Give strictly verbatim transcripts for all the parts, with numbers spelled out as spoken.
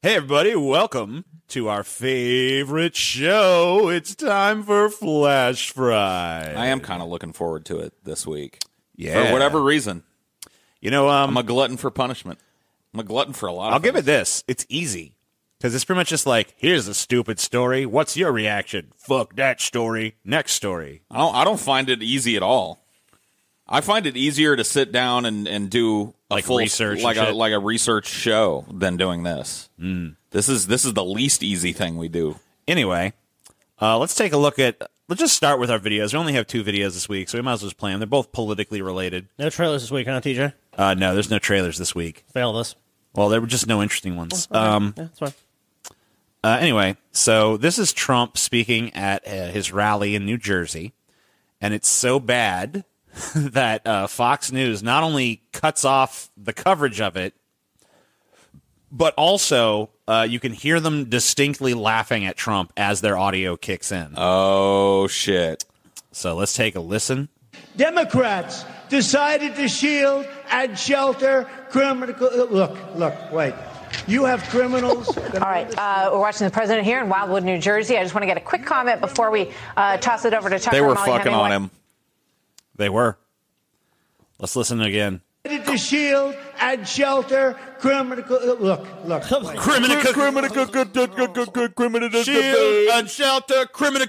Hey, everybody, welcome to our favorite show. It's time for Flash Fry. I am kind of looking forward to it this week. Yeah. For whatever reason. You know, um, I'm a glutton for punishment. I'm a glutton for a lot of I'll give things. it this. It's easy. Because it's pretty much just like, here's a stupid story. What's your reaction? Fuck that story. Next story. I don't, I don't find it easy at all. I find it easier to sit down and, and do a Like full research like and a shit? like a research show than doing this. Mm. This is this is the least easy thing we do. Anyway, uh, let's take a look at... Let's just start with our videos. We only have two videos this week, so we might as well just play them. They're both politically related. No trailers this week, huh, T J? Uh, no, there's no trailers this week. Fail this. Well, there were just no interesting ones. Okay. Um, yeah, that's fine. Uh, anyway, so this is Trump speaking at uh, his rally in New Jersey, and it's so bad that uh, Fox News not only cuts off the coverage of it, but also uh, you can hear them distinctly laughing at Trump as their audio kicks in. Oh, shit. So let's take a listen. Democrats decided to shield and shelter criminal. Look, look, wait. You have criminals. All right, uh, we're watching the president here in Wildwood, New Jersey. I just want to get a quick comment before we uh, toss it over to Tucker. They were Molly fucking Hemingway. on him. They were. Let's listen again. To shield and shelter criminal. Look, look. Criminal, criminal, criminal, shield and shelter, criminal,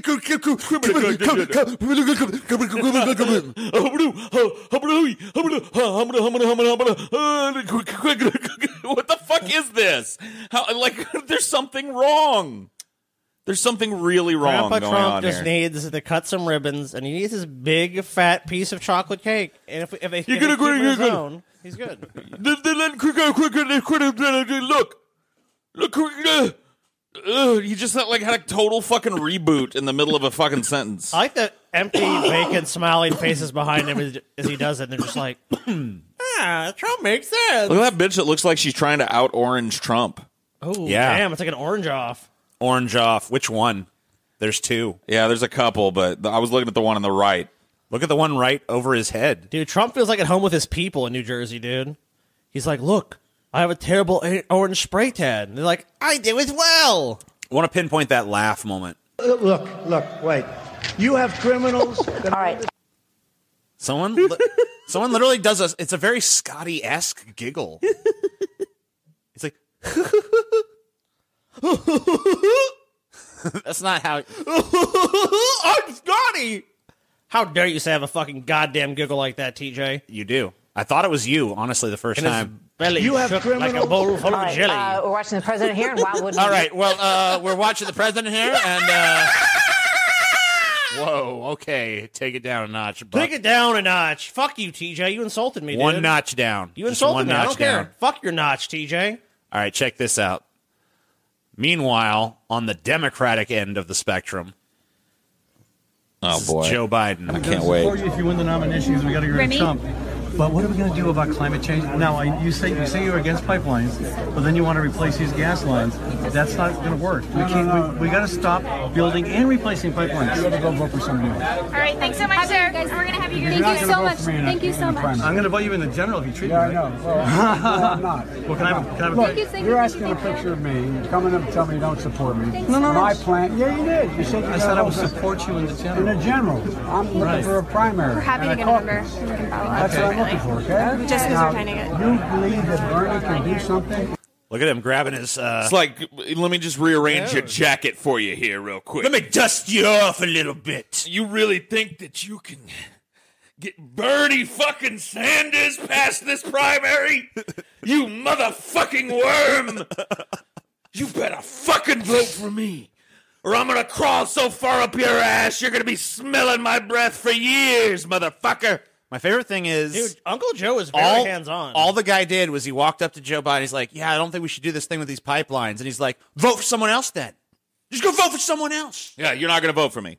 What the fuck is this? How, like, there's something wrong. There's something really wrong Grandpa going Trump on just here. needs to cut some ribbons, and he needs this big, fat piece of chocolate cake. And if, if they, if You're they gonna keep agree, it his you're gonna- own, he's good. Look, look, uh, uh, he just like had a total fucking reboot in the middle of a fucking sentence. I like the empty, vacant, smiling faces behind him as, as he does it. And they're just like, ah, Trump makes sense. Look at that bitch that looks like she's trying to out orange Trump. Oh, Yeah. damn, it's like an orange off. Orange off. Which one? There's two. Yeah, there's a couple, but I was looking at the one on the right. Look at the one right over his head. Dude, Trump feels like at home with his people in New Jersey, dude. He's like, look, I have a terrible a- orange spray tan. And they're like, I do as well. I want to pinpoint that laugh moment. Look, look, wait. You have criminals. All right. Someone, li- someone literally does a. It's a very Scotty-esque giggle. It's like, that's not how. I'm Scotty. How dare you say I have a fucking goddamn giggle like that, T J? You do. I thought it was you, honestly, the first And his time. belly You have shook like a criminals. bowl full All of right, jelly. uh, we're watching the president here in Wildwood. All right, well, uh, we're watching the president here, and uh, whoa, okay, take it down a notch. Buck. Take it down a notch. Fuck you, T J. You insulted me, one dude. notch down. You Just insulted one me. I notch don't down. care. Fuck your notch, T J. All right, check this out. Meanwhile, on the Democratic end of the spectrum, Oh, this is boy. Joe Biden. I can't wait. If you win the nominations, we got to get rid of Trump. But what are we going to do about climate change? Now, I- you say you say you're against pipelines, but then you want to replace these gas lines. That's not going to work. We can't. We, we got to stop building and replacing pipelines. You got to go vote for somebody else. All right, thanks so much, sir. We're going to have you. Thank you so much. Thank you so much. I'm going to vote you in the general if you treat Yeah, me I right. know. Well, I'm not. Well, can I have a, can I have a Look, Thank you, thank you're you, asking thank a you. picture of me. You're coming up and telling me you don't support me. No, no, no. My plan. Yeah, you did. You said you I got said I a would vote support you in the in general. the general. I'm looking Right. for a primary. We're happy and to a get a number. caucus. And we can follow up. That's what I'm looking for, okay? Just as Now, we're trying to get. you believe that Bernie can do something? Look at him grabbing his. Uh, It's like, let me just rearrange your jacket for you here real quick. Let me dust you off a little bit. You really think that you can get Bernie fucking Sanders past this primary? You motherfucking worm! You better fucking vote for me, or I'm gonna crawl so far up your ass you're gonna be smelling my breath for years, motherfucker! My favorite thing is, Dude, Uncle Joe is very all, hands-on. all the guy did was he walked up to Joe Biden. He's like, yeah, I don't think we should do this thing with these pipelines. And he's like, vote for someone else then. Just go vote for someone else. Yeah, you're not gonna vote for me.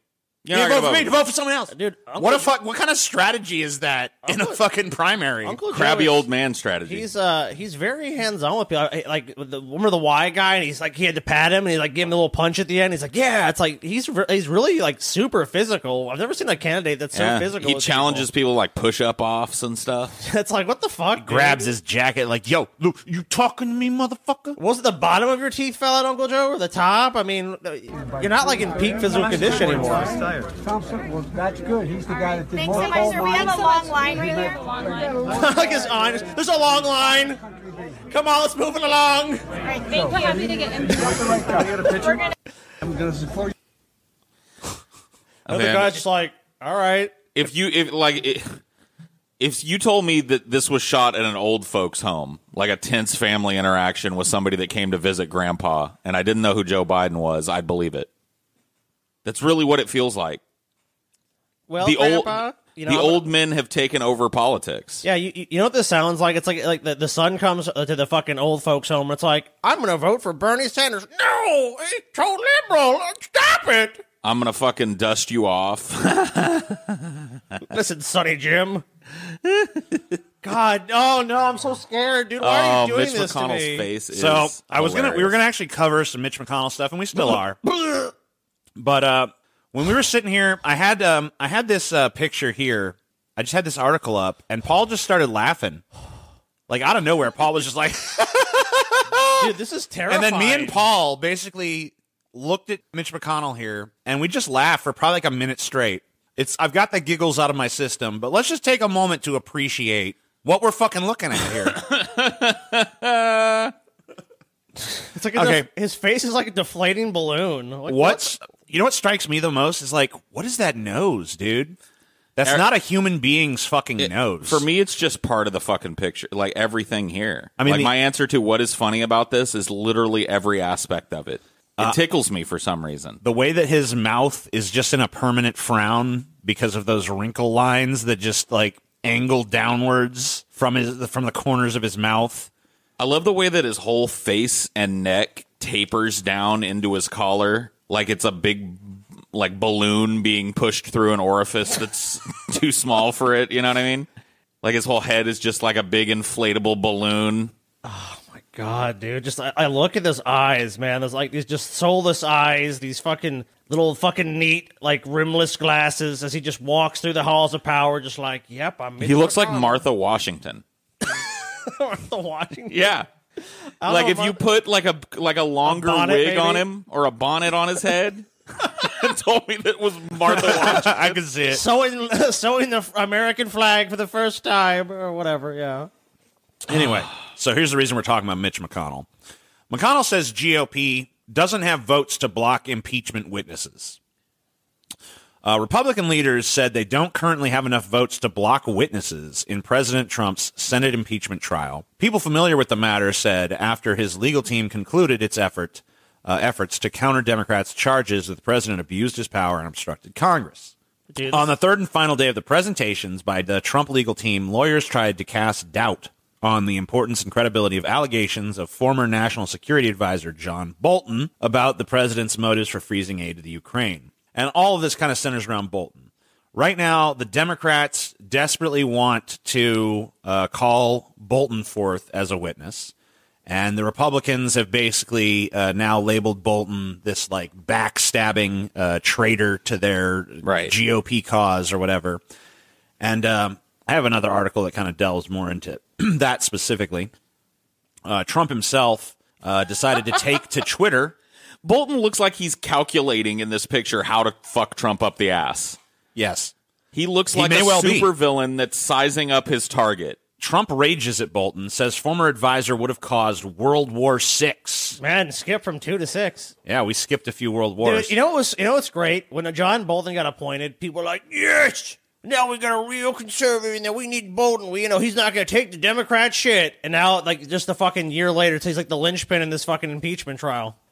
You You're didn't not vote for gonna me. vote. Vote for someone else, Dude, Uncle What a fuck? What kind of strategy is that in a fucking primary? Uncle Joe Crabby is- old man strategy. He's uh he's very hands on with people. Like with the remember the Y guy, and he's like he had to pat him, and he like gave him a little punch at the end. He's like, yeah, it's like he's re- he's really like super physical. I've never seen a candidate that's Yeah. so physical. He with challenges people. like push up offs and stuff. people. It's like what the fuck? dude? Grabs his jacket like, yo, look, you talking to me, motherfucker? Was it the bottom of your teeth fell out, Uncle Joe, or the top? I mean, you're not like in peak physical condition anymore. Thompson, well, that's good. He's the guy that did Thanks more so much, coal sir. We have mines. a long line right here. Like his eyes. There's a long line. Come on, let's move it along. All right, thank you. Happy to get in. We're gonna. I'm going to support you. And the Man, guy's just like, all right. if you if like if, if you told me that this was shot at an old folks home, like a tense family interaction with somebody that came to visit grandpa, and I didn't know who Joe Biden was, I'd believe it. That's really what it feels like. Well, the Grandpa, old you know, the I'm- old men have taken over politics. Yeah, you, you know what this sounds like? It's like like the, the son comes to the fucking old folks' home. And it's like, I'm going to vote for Bernie Sanders. No, he's so liberal. Stop it. I'm gonna fucking dust you off. Listen, Sonny Jim. God, oh no, I'm so scared, dude. Why are Oh, you doing Mitch this McConnell's to me? face is So I was gonna, we were hilarious. gonna actually cover some Mitch McConnell stuff, and we still are. But uh, when we were sitting here, I had um, I had this uh, picture here. I just had this article up, and Paul just started laughing, like out of nowhere. Paul was just like, Dude, this is terrifying. and then me and Paul basically looked at Mitch McConnell here, and we just laughed for probably like a minute straight. It's I've got the giggles out of my system, but let's just take a moment to appreciate what we're fucking looking at here. It's like a Okay. def- his face is like a deflating balloon. Like, What's you know what strikes me the most is like, what is that nose, dude? That's Eric- not a human being's fucking It- nose. For me, it's just part of the fucking picture. Like everything here. I mean, like the- my answer to what is funny about this is literally every aspect of it. It tickles me for some reason. the way that his mouth is just in a permanent frown because of those wrinkle lines that just like angle downwards from his from the corners of his mouth. I love the way that his whole face and neck tapers down into his collar, like it's a big, like balloon being pushed through an orifice that's too small for it. You know what I mean? Like his whole head is just like a big inflatable balloon. God, dude, just I, I look at those eyes, man. There's like these just soulless eyes, these fucking little fucking neat like rimless glasses as he just walks through the halls of power, just like, yep, I'm. He looks like Martha Washington. Martha Washington. Yeah. I don't Like know if you about- put like a like a longer bonnet, wig maybe? on him or a bonnet on his head and told me that it was Martha Washington. I can see it. sewing sewing the American flag for the first time or whatever. Yeah. Anyway, so here's the reason we're talking about Mitch McConnell. McConnell says G O P doesn't have votes to block impeachment witnesses. Uh, Republican leaders said they don't currently have enough votes to block witnesses in President Trump's Senate impeachment trial. People familiar with the matter said after his legal team concluded its effort uh, efforts to counter Democrats' charges that the president abused his power and obstructed Congress. Dude, On the third and final day of the presentations by the Trump legal team, lawyers tried to cast doubt on the importance and credibility of allegations of former National Security Advisor John Bolton about the president's motives for freezing aid to the Ukraine. And all of this kind of centers around Bolton. Right now, the Democrats desperately want to uh, call Bolton forth as a witness. And the Republicans have basically uh, now labeled Bolton this like backstabbing uh, traitor to their Right. G O P cause or whatever. And um, I have another article that kind of delves more into that specifically. Uh, Trump himself uh, decided to take to Twitter. Bolton looks like he's calculating in this picture how to fuck Trump up the ass. Yes. He looks He like may a well be. supervillain that's sizing up his target. Trump rages at Bolton, says former advisor would have caused World War Six. man, skip from two to six. Yeah, we skipped a few world wars. Dude, you know what was you know what's great? When John Bolton got appointed, people were like, yes, now we got a real conservative, and then we need Bolton. We, you know, he's not going to take the Democrat shit. And now, like, just a fucking year later, he's like the linchpin in this fucking impeachment trial.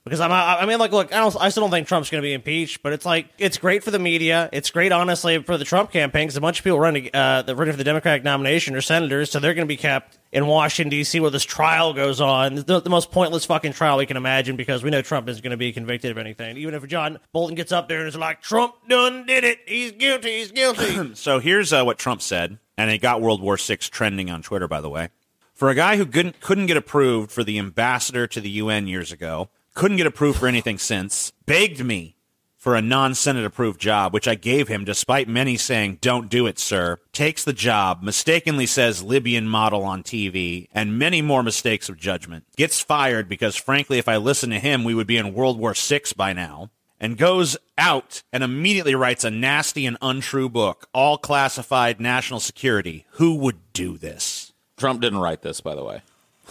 Because I'm, I mean, like, look, I don't, I still don't think Trump's going to be impeached, but it's like, it's great for the media. It's great, honestly, for the Trump campaign, because a bunch of people running, uh, that running for the Democratic nomination are senators, so they're going to be kept in Washington, D C, where this trial goes on. The, the most pointless fucking trial we can imagine, because we know Trump isn't going to be convicted of anything. Even if John Bolton gets up there and is like, Trump done did it. He's guilty. He's guilty. So here's uh, what Trump said, and it got World War Six trending on Twitter, by the way. For a guy who couldn't, couldn't get approved for the ambassador to the U N years ago, couldn't get approved for anything since, begged me for a non-Senate approved job, which I gave him despite many saying, don't do it, sir, takes the job, mistakenly says Libyan model on T V, and many more mistakes of judgment, gets fired because, frankly, if I listened to him, we would be in World War Six by now, and goes out and immediately writes a nasty and untrue book, all classified national security. Who would do this? Trump didn't write this, by the way.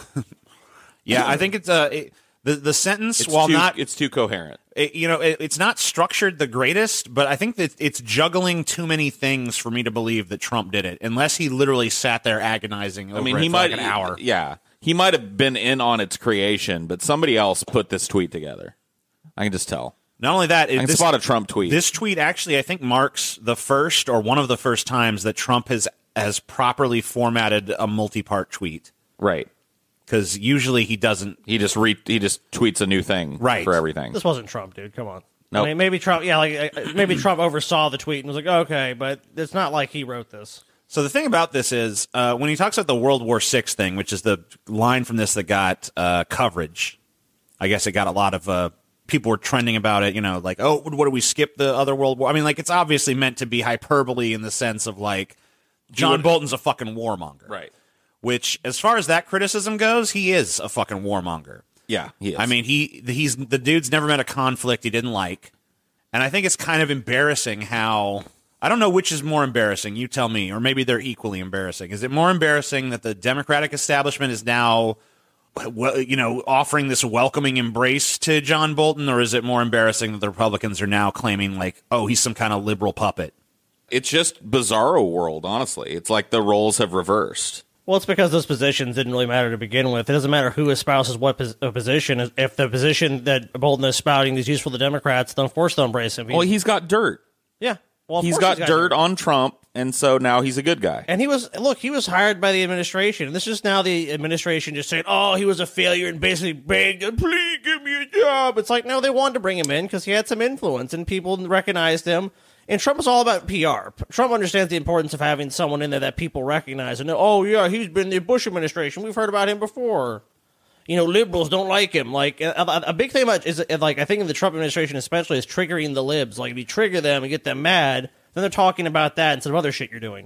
Yeah, I think it's a... Uh, it, The the sentence, it's while too, not, it's too coherent. It, you know, it, it's not structured the greatest, but I think that it's juggling too many things for me to believe that Trump did it, unless he literally sat there agonizing over I mean, it he for might like an hour. Yeah, he might have been in on its creation, but somebody else put this tweet together. I can just tell. Not only that, I can this, spot a Trump tweet. This tweet actually, I think, marks the first or one of the first times that Trump has has properly formatted a multi-part tweet. Right. Because usually he doesn't. He just re- he just tweets a new thing right. for everything. This wasn't Trump, dude. Come on. No, nope. I mean, maybe Trump. Yeah, like maybe Trump oversaw the tweet and was like, okay, but it's not like he wrote this. So the thing about this is, uh, when he talks about the World War Six thing, which is the line from this that got uh, coverage, I guess it got a lot of uh, people were trending about it. You know, like, oh, what do we skip the other World War? I mean, like, it's obviously meant to be hyperbole in the sense of like, John Bolton's a fucking warmonger, right? Which, as far as that criticism goes, he is a fucking warmonger. Yeah, he is. I mean, he he's the dude's never met a conflict he didn't like, and I think it's kind of embarrassing how I don't know which is more embarrassing. You tell me, or maybe they're equally embarrassing. Is it more embarrassing that the Democratic establishment is now, well, you know, offering this welcoming embrace to John Bolton, or is it more embarrassing that the Republicans are now claiming like, oh, he's some kind of liberal puppet? It's just bizarro world. Honestly, it's like the roles have reversed. Well, it's because those positions didn't really matter to begin with. It doesn't matter who espouses what pos- position. If the position that Bolton is spouting is useful to Democrats, then of course they'll embrace him. He's, well, he's got dirt. Yeah. Well, of he's course got, he's got dirt, dirt on Trump, and so now he's a good guy. And he was, look, he was hired by the administration. And this is now the administration just saying, oh, he was a failure and basically begged, please give me a job. It's like, no, they wanted to bring him in because he had some influence and people recognized him. And Trump is all about P R. Trump understands the importance of having someone in there that people recognize and know, oh, yeah, he's been in the Bush administration. We've heard about him before. You know, liberals don't like him. Like, a, a big thing about is, like, I think in the Trump administration especially is triggering the libs. Like, if you trigger them and get them mad, then they're talking about that instead of other shit you're doing.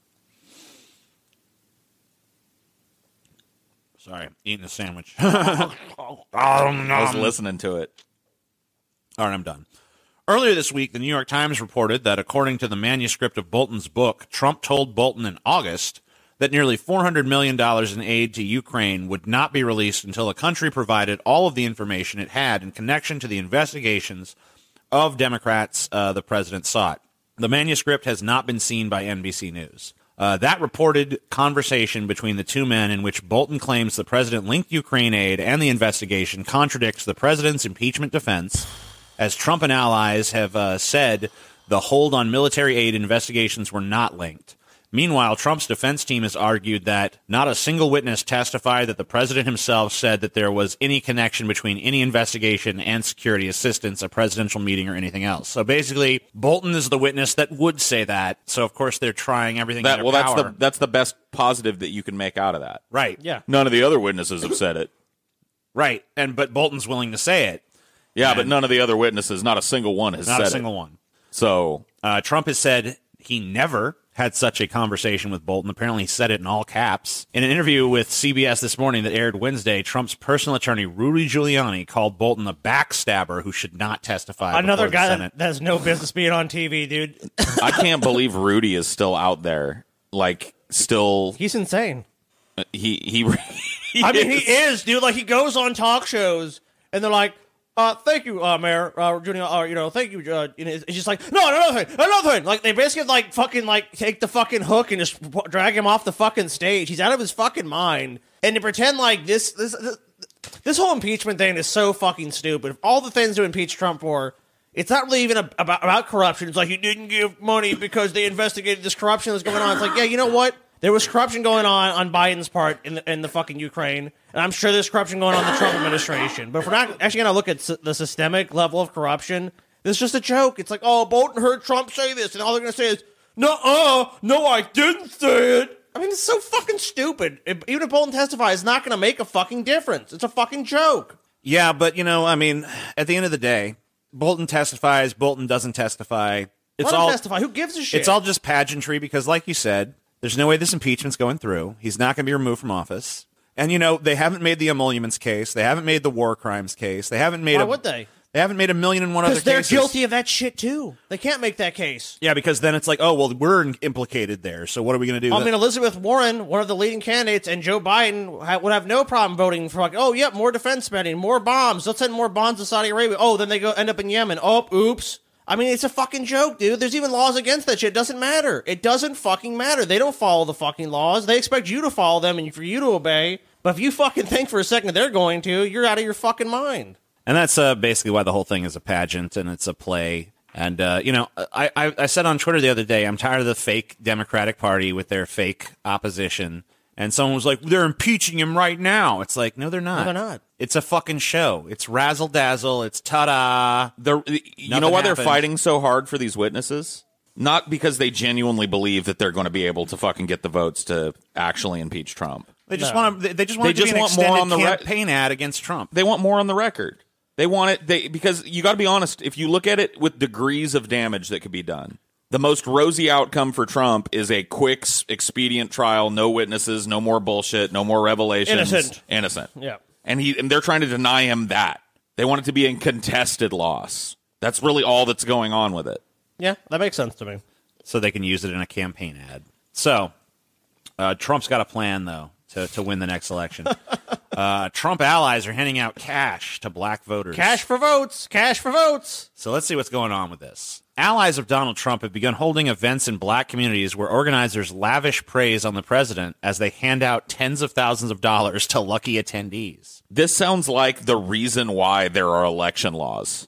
Sorry, eating a sandwich. I was listening to it. All right, I'm done. Earlier this week, the New York Times reported that according to the manuscript of Bolton's book, Trump told Bolton in August that nearly four hundred million dollars in aid to Ukraine would not be released until the country provided all of the information it had in connection to the investigations of Democrats uh, the president sought. The manuscript has not been seen by N B C News. Uh, that reported conversation between the two men in which Bolton claims the president linked Ukraine aid and the investigation contradicts the president's impeachment defense, as Trump and allies have uh, said the hold on military aid investigations were not linked. Meanwhile, Trump's defense team has argued that not a single witness testified that the president himself said that there was any connection between any investigation and security assistance, a presidential meeting, or anything else. So basically, Bolton is the witness that would say that. So, of course, they're trying everything That, in well, their that's power. the that's the best positive that you can make out of that. Right. Yeah. None of the other witnesses have said it. Right. And but Bolton's willing to say it. Yeah, And but none of the other witnesses, not a single one has Not said a single it. one. So Uh, Trump has said he never had such a conversation with Bolton. Apparently, he said it in all caps. In an interview with C B S this morning that aired Wednesday, Trump's personal attorney, Rudy Giuliani, called Bolton a backstabber who should not testify Another before the guy Senate. that, that has no business being on T V, dude. I can't believe Rudy is still out there. Like, still, He's insane. he he. he I mean, is. he is, dude. Like, he goes on talk shows, and they're like, uh, thank you, uh, Mayor, uh, Junior, uh, you know, thank you, uh, and it's just like, no, another thing, another thing. Like, they basically, like, fucking, like, take the fucking hook and just p- drag him off the fucking stage. He's out of his fucking mind. And to pretend like this, this, this This whole impeachment thing is so fucking stupid. All the things to impeach Trump for, it's not really even a, about, about corruption. It's like, you didn't give money because they investigated this corruption that's going on. It's like, yeah, you know what? There was corruption going on on Biden's part in the, in the fucking Ukraine, and I'm sure there's corruption going on in the Trump administration. But if we're not actually going to look at s- the systemic level of corruption, this is just a joke. It's like, oh, Bolton heard Trump say this, and all they're going to say is, no-uh, no, I didn't say it. I mean, it's so fucking stupid. It, even if Bolton testifies, it's not going to make a fucking difference. It's a fucking joke. Yeah, but, you know, I mean, at the end of the day, Bolton testifies, Bolton doesn't testify. It's Let him all testify. Who gives a shit? It's all just pageantry because, like you said, there's no way this impeachment's going through. He's not going to be removed from office. And, you know, they haven't made the emoluments case. They haven't made the war crimes case. They haven't made Why a, would they? They haven't made a million and one other cases. Because they're guilty of that shit, too. They can't make that case. Yeah, because then it's like, oh, well, we're implicated there, so what are we going to do? I mean, Elizabeth Warren, one of the leading candidates, and Joe Biden ha- would have no problem voting for, like, oh, yep, more defense spending, more bombs. Let's send more bombs to Saudi Arabia. Oh, then they go end up in Yemen. Oh, oops. I mean, it's a fucking joke, dude. There's even laws against that shit. It doesn't matter. It doesn't fucking matter. They don't follow the fucking laws. They expect you to follow them and for you to obey. But if you fucking think for a second that they're going to, you're out of your fucking mind. And that's uh, basically why the whole thing is a pageant and it's a play. And, uh, you know, I, I, I said on Twitter the other day, I'm tired of the fake Democratic Party with their fake opposition. And someone was like, they're impeaching him right now. It's like, no, they're not. No, they're not. It's a fucking show. It's razzle-dazzle. It's ta-da. The, you Nothing know why they're happened. fighting so hard for these witnesses? Not because they genuinely believe that they're going to be able to fucking get the votes to actually impeach Trump. They just No. want to. They just want They it to just be an want more extended on the re- campaign ad against Trump. They want more on the record. They want it they because you got to be honest, if you look at it with degrees of damage that could be done. The most rosy outcome for Trump is a quick, expedient trial, no witnesses, no more bullshit, no more revelations. Innocent. Innocent. Yeah. And he and they're trying to deny him that. They want it to be a contested loss. That's really all that's going on with it. Yeah, that makes sense to me. So they can use it in a campaign ad. So uh, Trump's got a plan, though, to, to win the next election. uh, Trump allies are handing out cash to black voters. Cash for votes. Cash for votes. So let's see what's going on with this. Allies of Donald Trump have begun holding events in black communities where organizers lavish praise on the president as they hand out tens of thousands of dollars to lucky attendees. This sounds like the reason why there are election laws.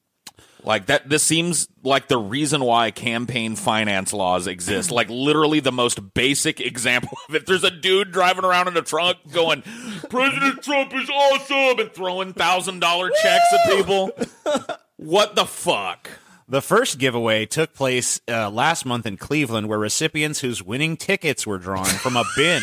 Like that, this seems like the reason why campaign finance laws exist. Like literally the most basic example of it. There's a dude driving around in a truck going, President Trump is awesome, and throwing thousand dollar checks at people. What the fuck? The first giveaway took place uh, last month in Cleveland, where recipients whose winning tickets were drawn from a bin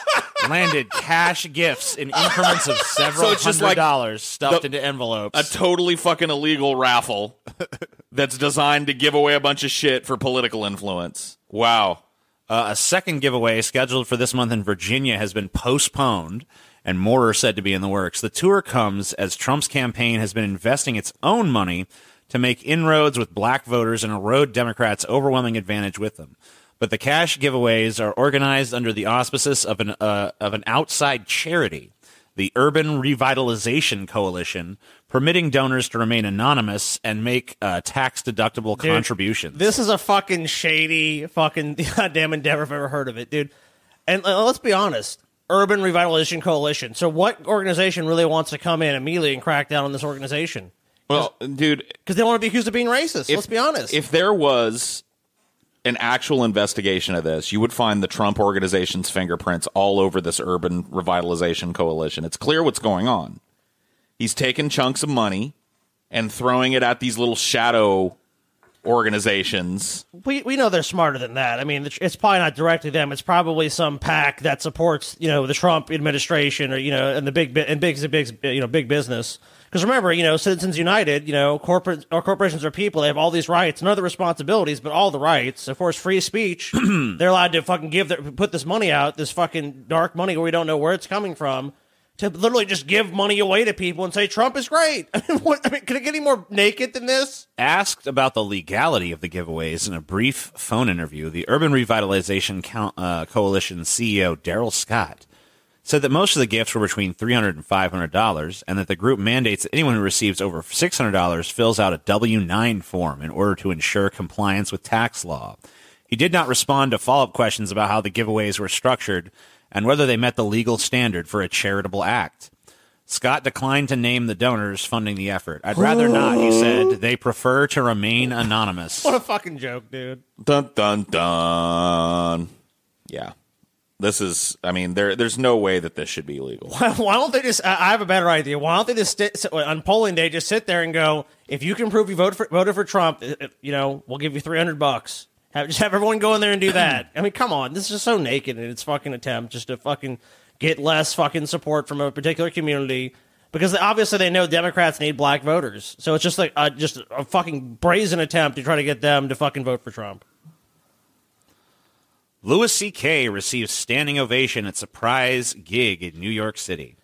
landed cash gifts in increments of several So it's just hundred like dollars stuffed the- into envelopes. A totally fucking illegal raffle that's designed to give away a bunch of shit for political influence. Wow. Uh, a second giveaway scheduled for this month in Virginia has been postponed, and more are said to be in the works. The tour comes as Trump's campaign has been investing its own money to make inroads with black voters and erode Democrats' overwhelming advantage with them. But the cash giveaways are organized under the auspices of an uh, of an outside charity, the Urban Revitalization Coalition, permitting donors to remain anonymous and make uh, tax-deductible Dude, contributions. This is a fucking shady fucking goddamn endeavor if I've ever heard of it, dude. And uh, let's be honest. Urban Revitalization Coalition. So what organization really wants to come in immediately and crack down on this organization? Well, dude, Because they want to be accused of being racist. If- let's be honest. If there was an actual investigation of this, you would find the Trump organization's fingerprints all over this Urban Revitalization Coalition. It's clear what's going on. He's taking chunks of money and throwing it at these little shadow organizations. we we know they're smarter than that. I mean, it's probably not directly them. It's probably some PAC that supports, you know, the Trump administration or, you know, and the big bi- and big big you know big business. Because remember, you know, Citizens United, you know, corporate or corporations are people. They have all these rights, none of the responsibilities, but all the rights. Of course, free speech. They're allowed to fucking give their, put this money out, this fucking dark money where we don't know where it's coming from, to literally just give money away to people and say Trump is great. I mean, what, I mean, can it get any more naked than this? Asked about the legality of the giveaways in a brief phone interview, the Urban Revitalization Co- uh, Coalition C E O Daryl Scott said that most of the gifts were between three hundred dollars and five hundred dollars, and that the group mandates that anyone who receives over six hundred dollars fills out a W nine form in order to ensure compliance with tax law. He did not respond to follow-up questions about how the giveaways were structured and whether they met the legal standard for a charitable act. Scott declined to name the donors funding the effort. I'd rather not, he said. They prefer to remain anonymous. What a fucking joke, dude. Dun, dun, dun. Yeah. This is, I mean, there. there's no way that this should be legal. Why, why don't they just, I have a better idea. Why don't they just, sit, on polling day, just sit there and go, if you can prove you voted for, voted for Trump, you know, we'll give you three hundred bucks. Have, just have everyone go in there and do that. I mean, come on. This is just so naked in its fucking attempt just to fucking get less fucking support from a particular community. Because obviously they know Democrats need black voters. So it's just like a, just a fucking brazen attempt to try to get them to fucking vote for Trump. Louis C K receives standing ovation at surprise gig in New York City.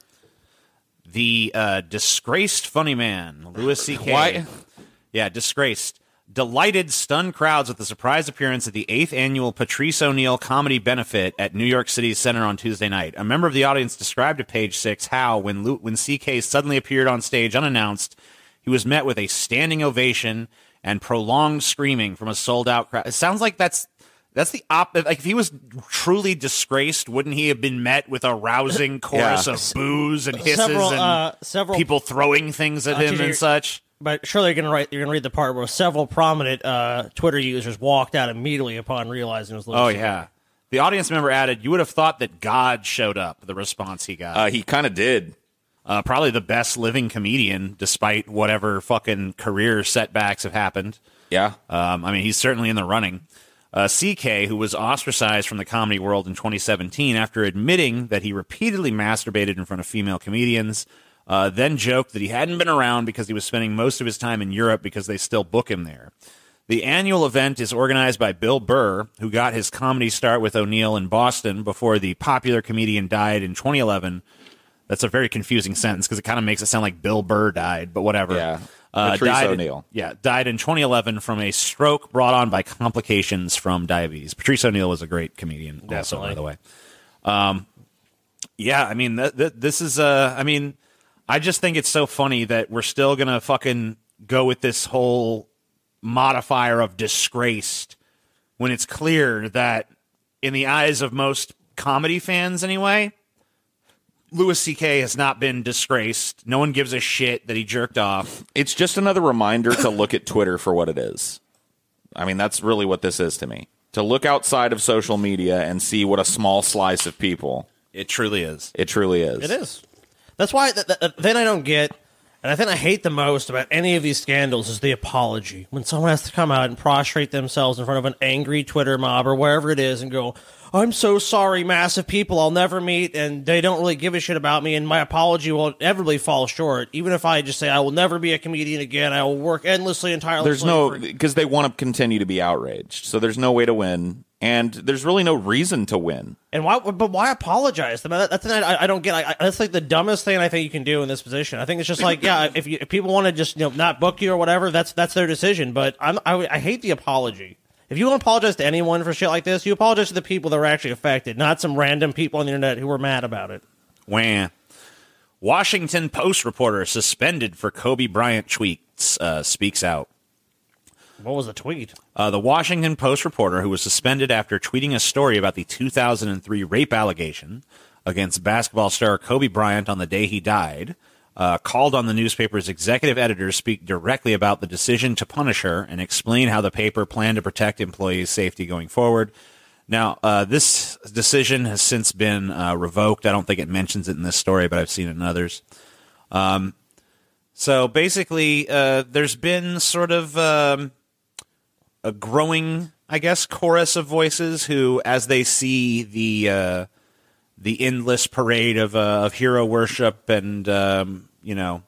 The uh, disgraced funny man, Louis C K. Why? Yeah, disgraced. Delighted, stunned crowds with the surprise appearance at the eighth annual Patrice O'Neill Comedy Benefit at New York City's Center on Tuesday night. A member of the audience described to Page Six how, when Lu- when C K suddenly appeared on stage unannounced, he was met with a standing ovation and prolonged screaming from a sold-out crowd. It sounds like that's that's the op. Like if he was truly disgraced, wouldn't he have been met with a rousing chorus Yeah. of boos and hisses Several, and uh, several- people throwing things at Uh, him to and your- such? But surely you're gonna write. You're gonna read the part where several prominent uh, Twitter users walked out immediately upon realizing it was Louis. Oh, C K. yeah. The audience member added, you would have thought that God showed up, the response he got. Uh, he kind of did. Uh, probably the best living comedian, despite whatever fucking career setbacks have happened. Yeah. Um, I mean, he's certainly in the running. Uh, C K, who was ostracized from the comedy world in twenty seventeen after admitting that he repeatedly masturbated in front of female comedians, uh, then joked that he hadn't been around because he was spending most of his time in Europe because they still book him there. The annual event is organized by Bill Burr, who got his comedy start with O'Neill in Boston before the popular comedian died in twenty eleven. That's a very confusing sentence because it kind of makes it sound like Bill Burr died, but whatever. Yeah. Uh, Patrice died, O'Neill. Yeah, died in twenty eleven from a stroke brought on by complications from diabetes. Patrice O'Neill was a great comedian, also, by the way. Um, yeah, I mean, th- th- this is, uh, I mean, I just think it's so funny that we're still going to fucking go with this whole modifier of disgraced when it's clear that in the eyes of most comedy fans anyway, Louis C K has not been disgraced. No one gives a shit that he jerked off. It's just another reminder to look at Twitter for what it is. I mean, that's really what this is to me. To look outside of social media and see what a small slice of people It truly is. it truly is. It is. That's why th- th- then I don't get, and I think I hate the most about any of these scandals is the apology. When someone has to come out and prostrate themselves in front of an angry Twitter mob or wherever it is and go, I'm so sorry, massive people I'll never meet, and they don't really give a shit about me, and my apology will inevitably fall short. Even if I just say I will never be a comedian again, I will work endlessly and tirelessly. There's no, for- because they want to continue to be outraged. So there's no way to win. And there's really no reason to win. And why? But why apologize? I mean, that, that's the thing I, I don't get. I, I, that's like the dumbest thing I think you can do in this position. I think it's just like, yeah, if, you, if people want to just you know not book you or whatever, that's that's their decision. But I'm, I, I hate the apology. If you want to apologize to anyone for shit like this, you apologize to the people that were actually affected, not some random people on the internet who were mad about it. Wah. Washington Post reporter suspended for Kobe Bryant tweets uh, speaks out. What was the tweet? Uh, the Washington Post reporter, who was suspended after tweeting a story about the two thousand three rape allegation against basketball star Kobe Bryant on the day he died, uh, called on the newspaper's executive editor to speak directly about the decision to punish her and explain how the paper planned to protect employees' safety going forward. Now, uh, this decision has since been uh, revoked. I don't think it mentions it in this story, but I've seen it in others. Um, so basically, uh, there's been sort of um, a growing, I guess, chorus of voices who, as they see the uh, the endless parade of uh, of hero worship and um, you know,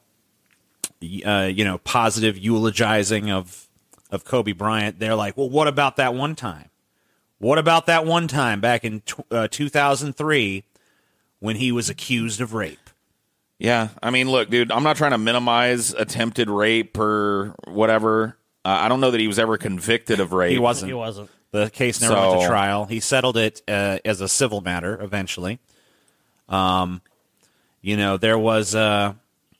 uh, you know, positive eulogizing of of Kobe Bryant, they're like, well, what about that one time? What about that one time back in t- uh, two thousand three when he was accused of rape? Yeah, I mean, look, dude, I'm not trying to minimize attempted rape or whatever. Uh, I don't know that he was ever convicted of rape. He wasn't. He wasn't. The case never So- went to trial. He settled it uh, as a civil matter eventually. Um, you know, there was uh,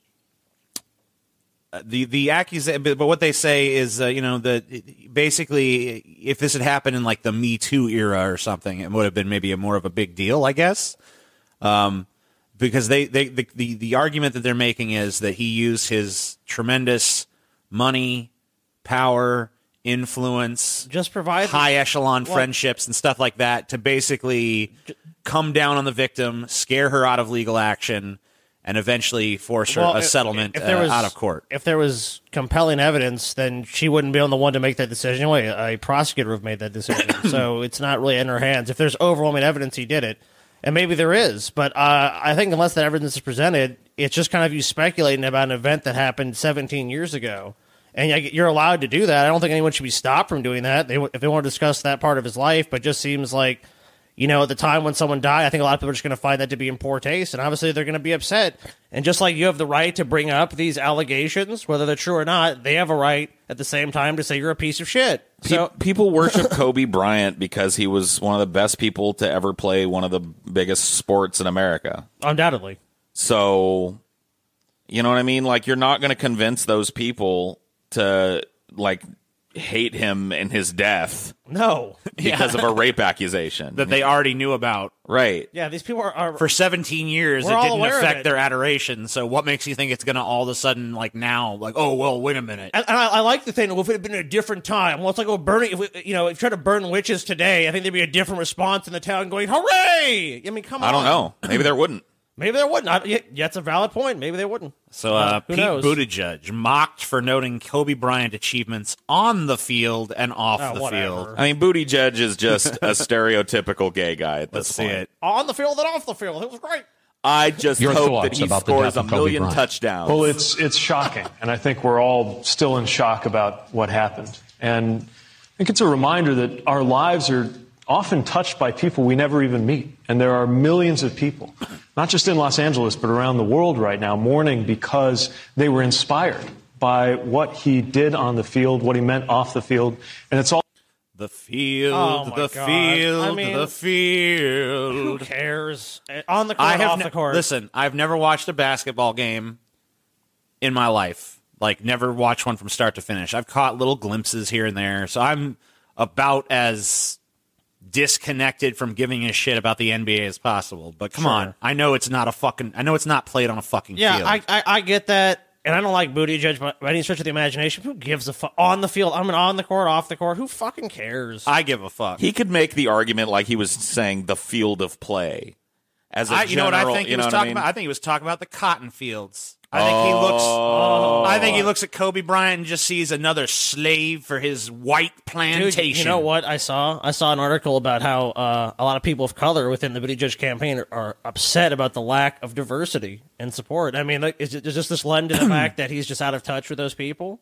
the the accusation, but what they say is, uh, you know, that basically, if this had happened in like the Me Too era or something, it would have been maybe a more of a big deal, I guess. Um, because they, they the, the the argument that they're making is that he used his tremendous money, power, influence, just provide high echelon well, friendships and stuff like that to basically come down on the victim, scare her out of legal action, and eventually force her well, a settlement if, if there uh, was, out of court. If there was compelling evidence, then she wouldn't be on the one to make that decision. Anyway, a prosecutor would have made that decision. So it's not really in her hands. If there's overwhelming evidence he did it, and maybe there is, but uh, I think unless that evidence is presented, it's just kind of you speculating about an event that happened seventeen years ago. And you're allowed to do that. I don't think anyone should be stopped from doing that. They, if they want to discuss that part of his life, but it just seems like, you know, at the time when someone died, I think a lot of people are just going to find that to be in poor taste, and obviously they're going to be upset. And just like you have the right to bring up these allegations, whether they're true or not, they have a right at the same time to say you're a piece of shit. So Pe- people worship Kobe Bryant because he was one of the best people to ever play one of the biggest sports in America. Undoubtedly. So, you know what I mean? Like, you're not going to convince those people to, like, hate him and his death. No. Because Yeah. of a rape accusation. That they already knew about. Right. Yeah, these people are... are For seventeen years, it We're all didn't aware of affect it. their adoration. So what makes you think it's going to all of a sudden, like now, like, oh, well, wait a minute. And, and I, I like the thing, well, if it had been a different time, well, it's like, well, burning, if we, you know, if you try to burn witches today, I think there'd be a different response in the town going, hooray! I mean, come on. I don't know. Maybe there wouldn't. Maybe there wouldn't. I, yeah, that's a valid point. Maybe they wouldn't. So uh, Who Pete knows? Buttigieg mocked for noting Kobe Bryant achievements on the field and off Oh, the whatever. field. I mean, Buttigieg is just a stereotypical gay guy at this Let's see point. it. On the field and off the field. It was great. I just Your hope thoughts that he about the scores death a of Kobe million Bryant? touchdowns. Well, it's it's shocking, and I think we're all still in shock about what happened. And I think it's a reminder that our lives are often touched by people we never even meet. And there are millions of people, not just in Los Angeles, but around the world right now, mourning because they were inspired by what he did on the field, what he meant off the field. And it's all The field, Oh, my the God. field, I mean, the field. Who cares? On the court, I have off ne- the court. Listen, I've never watched a basketball game in my life. Like, never watched one from start to finish. I've caught little glimpses here and there, so I'm about as disconnected from giving a shit about the N B A as possible. But come Sure. on, I know it's not a fucking. I know it's not played on a fucking Yeah, field. I, I I get that, and I don't like Buttigieg by, by any stretch of the imagination. Who gives a fuck? On the field, I mean, on the court, off the court, who fucking cares? I give a fuck. He could make the argument like he was saying the field of play. As a I, you know what I general- think he you know was what I talking mean? about? I think he was talking about the cotton fields. I think he looks. Oh. I think he looks at Kobe Bryant and just sees another slave for his white plantation. Dude, you know what I saw? I saw an article about how uh, a lot of people of color within the Buttigieg campaign are, are upset about the lack of diversity and support. I mean, like, is it is just this lend to the fact that he's just out of touch with those people?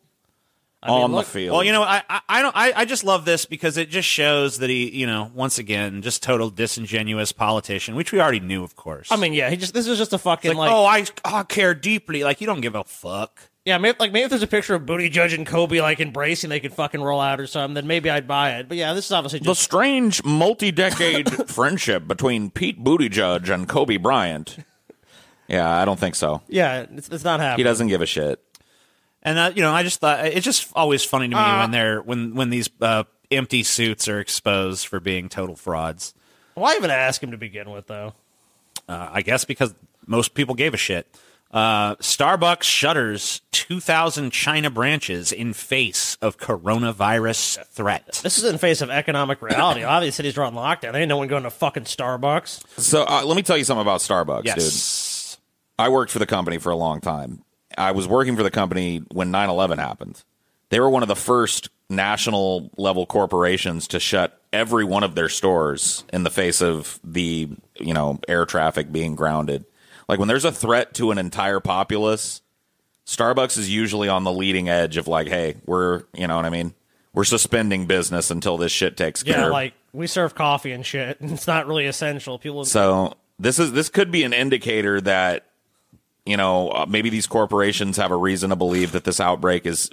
I mean, On look- the field. Well, you know, I I, I don't. I, I just love this because it just shows that he, you know, once again, just total disingenuous politician, which we already knew, of course. I mean, yeah, he just this is just a fucking It's like, like, oh, I, I care deeply. Like, you don't give a fuck. yeah, maybe, like maybe if there's a picture of Buttigieg and Kobe like embracing, they could fucking roll out or something. Then maybe I'd buy it. But yeah, this is obviously The just strange multi-decade friendship between Pete Buttigieg and Kobe Bryant. Yeah, I don't think so. yeah, it's, it's not happening. He doesn't give a shit. And uh, you know, I just thought it's just always funny to me Uh, when they're when when these uh, empty suits are exposed for being total frauds. Why even ask him to begin with, though? Uh, I guess because most people gave a shit. Uh, Starbucks shutters two thousand China branches in face of coronavirus threat. This is in face of economic reality. All these cities are on lockdown. There ain't no one going to fucking Starbucks. So uh, let me tell you something about Starbucks, Yes. dude. I worked for the company for a long time. I was working for the company when nine eleven happened. They were one of the first national level corporations to shut every one of their stores in the face of the, you know, air traffic being grounded. Like, when there's a threat to an entire populace, Starbucks is usually on the leading edge of like, hey, we're, you know what I mean? We're suspending business until this shit takes Yeah, care. like we serve coffee and shit. It's not really essential. People. So this is this could be an indicator that, you know, uh, maybe these corporations have a reason to believe that this outbreak is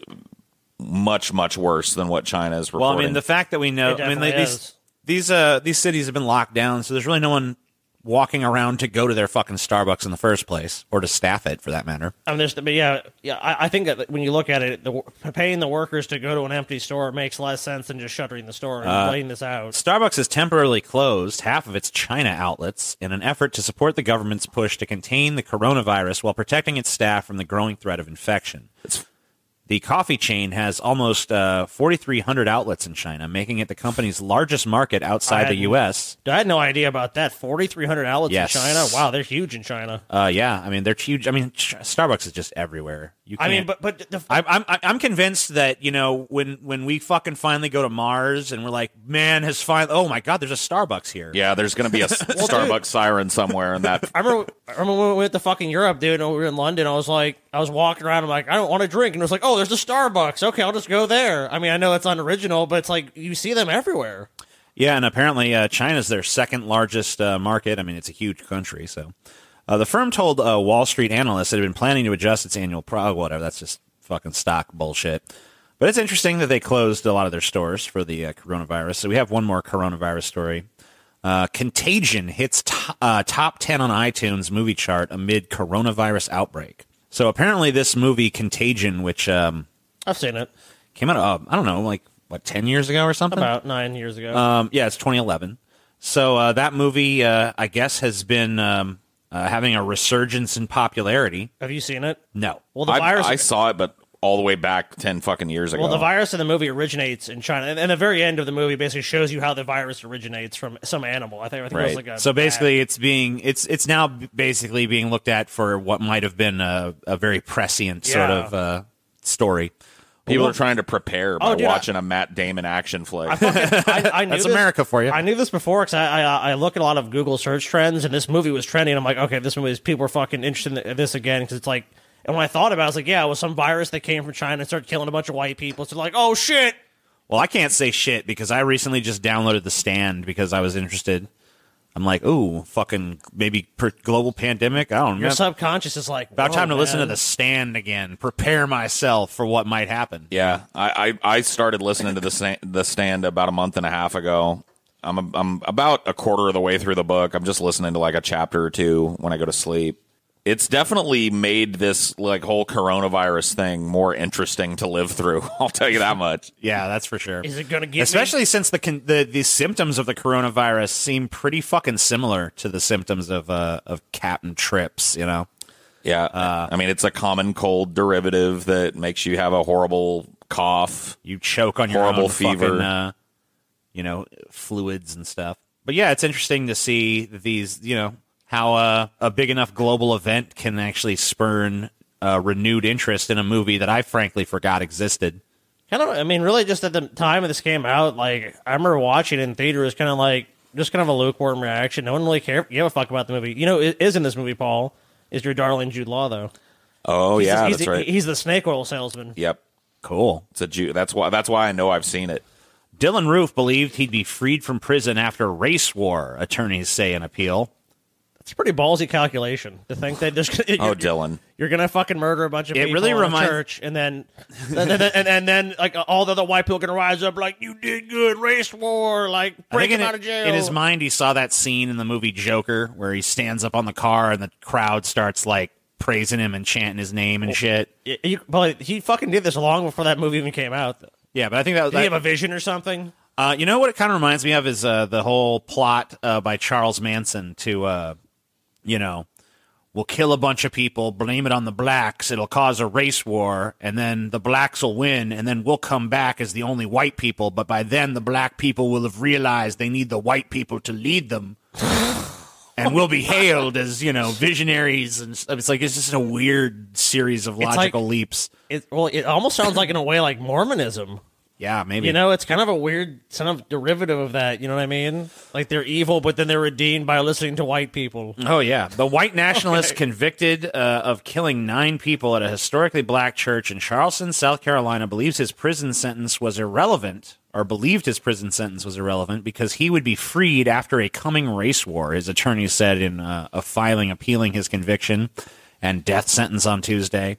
much, much worse than what China is Well, reporting. I mean, the fact that we know, It I mean, definitely these is. these uh these cities have been locked down, so there's really no one walking around to go to their fucking Starbucks in the first place, or to staff it for that matter. I mean, there's, but yeah, yeah. I, I think that when you look at it, the, paying the workers to go to an empty store makes less sense than just shuttering the store and Uh, laying this out. Starbucks has temporarily closed half of its China outlets in an effort to support the government's push to contain the coronavirus while protecting its staff from the growing threat of infection. The coffee chain has almost uh, forty-three hundred outlets in China, making it the company's largest market outside I the had- U S. I had no idea about that. forty-three hundred outlets Yes. in China? Wow, they're huge in China. Uh, yeah, I mean they're huge. I mean Ch- Starbucks is just everywhere. You I mean, can't- but but the, I, I'm I'm I'm convinced that you know when when we fucking finally go to Mars and we're like, man has finally. Oh my God, there's a Starbucks here. Yeah, there's going to be a Starbucks siren somewhere in that. I remember, I remember when we went to fucking Europe, dude, and we were in London. I was like, I was walking around. I'm like, I don't want to drink. And it was like, oh, there's a Starbucks. Okay, I'll just go there. I mean, I know it's unoriginal, but it's like you see them everywhere. Yeah, and apparently uh, China's their second largest uh, market. I mean, it's a huge country. So uh, the firm told uh, Wall Street analysts it had been planning to adjust its annual pro. Whatever, that's just fucking stock bullshit. But it's interesting that they closed a lot of their stores for the uh, coronavirus. So we have one more coronavirus story. Uh, Contagion hits t- uh, top ten on iTunes movie chart amid coronavirus outbreak. So apparently this movie Contagion, which um, I've seen it, came out, uh, I don't know, like, what, ten years ago or something? about nine years ago. Um, yeah, it's twenty eleven. So uh, that movie, uh, I guess, has been um, uh, having a resurgence in popularity. Have you seen it? No. Well, the I, virus. I saw it, but all the way back ten fucking years ago. Well, the virus in the movie originates in China, and, and the very end of the movie basically shows you how the virus originates from some animal. I think, I think it was like a so basically, bat. it's being it's it's now basically being looked at for what might have been a, a very prescient sort Yeah. of uh, story. People Well, are trying to prepare by Oh, dude, I- watching a Matt Damon action flick. I, fucking, I, I knew That's this- America for you. I knew this before because I, I I look at a lot of Google search trends, and this movie was trending. I'm like, okay, this movie is people are fucking interested in this again because it's like. And when I thought about it, I was like, yeah, it was some virus that came from China and started killing a bunch of white people. So like, oh shit. Well, I can't say shit because I recently just downloaded The Stand because I was interested. I'm like, ooh, fucking maybe per global pandemic. I don't know. Your subconscious is like, About whoa, time to listen to man. The Stand again. Prepare myself for what might happen. Yeah, I, I, I started listening to the stand, the stand about a month and a half ago. I'm a, I'm about a quarter of the way through the book. I'm just listening to like a chapter or two when I go to sleep. It's definitely made this like whole coronavirus thing more interesting to live through. I'll tell you that much. Yeah, that's for sure. Is it going to get Especially since the, con- the the symptoms of the coronavirus seem pretty fucking similar to the symptoms of uh, of Captain Trips, you know? Yeah, uh, I mean it's a common cold derivative that makes you have a horrible cough. You choke on your horrible own fever. fucking, uh, you know, fluids and stuff. But yeah, it's interesting to see these, you know, how uh, a big enough global event can actually spurn uh, renewed interest in a movie that I frankly forgot existed. Kind of, I mean, really, just at the time of this came out, like I remember watching it in theater. It was kind of like just kind of a lukewarm reaction. No one really cared. You give a fuck about the movie. You know, it is in this movie, Paul, is your darling Jude Law, though. Oh He's yeah, the- he's that's the, right. He's the snake oil salesman. Yep, cool. It's a Jew. That's why. That's why I know I've seen it. Dylan Roof believed he'd be freed from prison after race war, attorneys say in appeal. It's a pretty ballsy calculation to think that there's. Oh, Dylan. You're gonna fucking murder a bunch of It people really in remind- a church, and then, and, then and, and then like all the other white people are gonna rise up like you did good, race war, like I break think him in, out of jail. in his mind, he saw that scene in the movie Joker where he stands up on the car and the crowd starts like praising him and chanting his name and shit. Y- you- but he fucking did this long before that movie even came out. Yeah, but I think that was. Did he have a vision or something? Uh, you know what it kind of reminds me of is uh, the whole plot uh, by Charles Manson to, uh, you know, we'll kill a bunch of people, blame it on the blacks, it'll cause a race war, and then the blacks will win, and then we'll come back as the only white people, but by then the black people will have realized they need the white people to lead them. And we'll be hailed as, you know, visionaries. And stuff. It's like, it's just a weird series of It's like- logical leaps. It, well, it almost sounds like in a way like Mormonism. Yeah, maybe. You know, it's kind of a weird kind of derivative of that. You know what I mean? Like they're evil, but then they're redeemed by listening to white people. Oh, yeah. The white nationalist convicted uh, of killing nine people at a historically black church in Charleston, South Carolina, believes his prison sentence was irrelevant, or believed his prison sentence was irrelevant, because he would be freed after a coming race war, his attorney said in uh, a filing appealing his conviction and death sentence on Tuesday.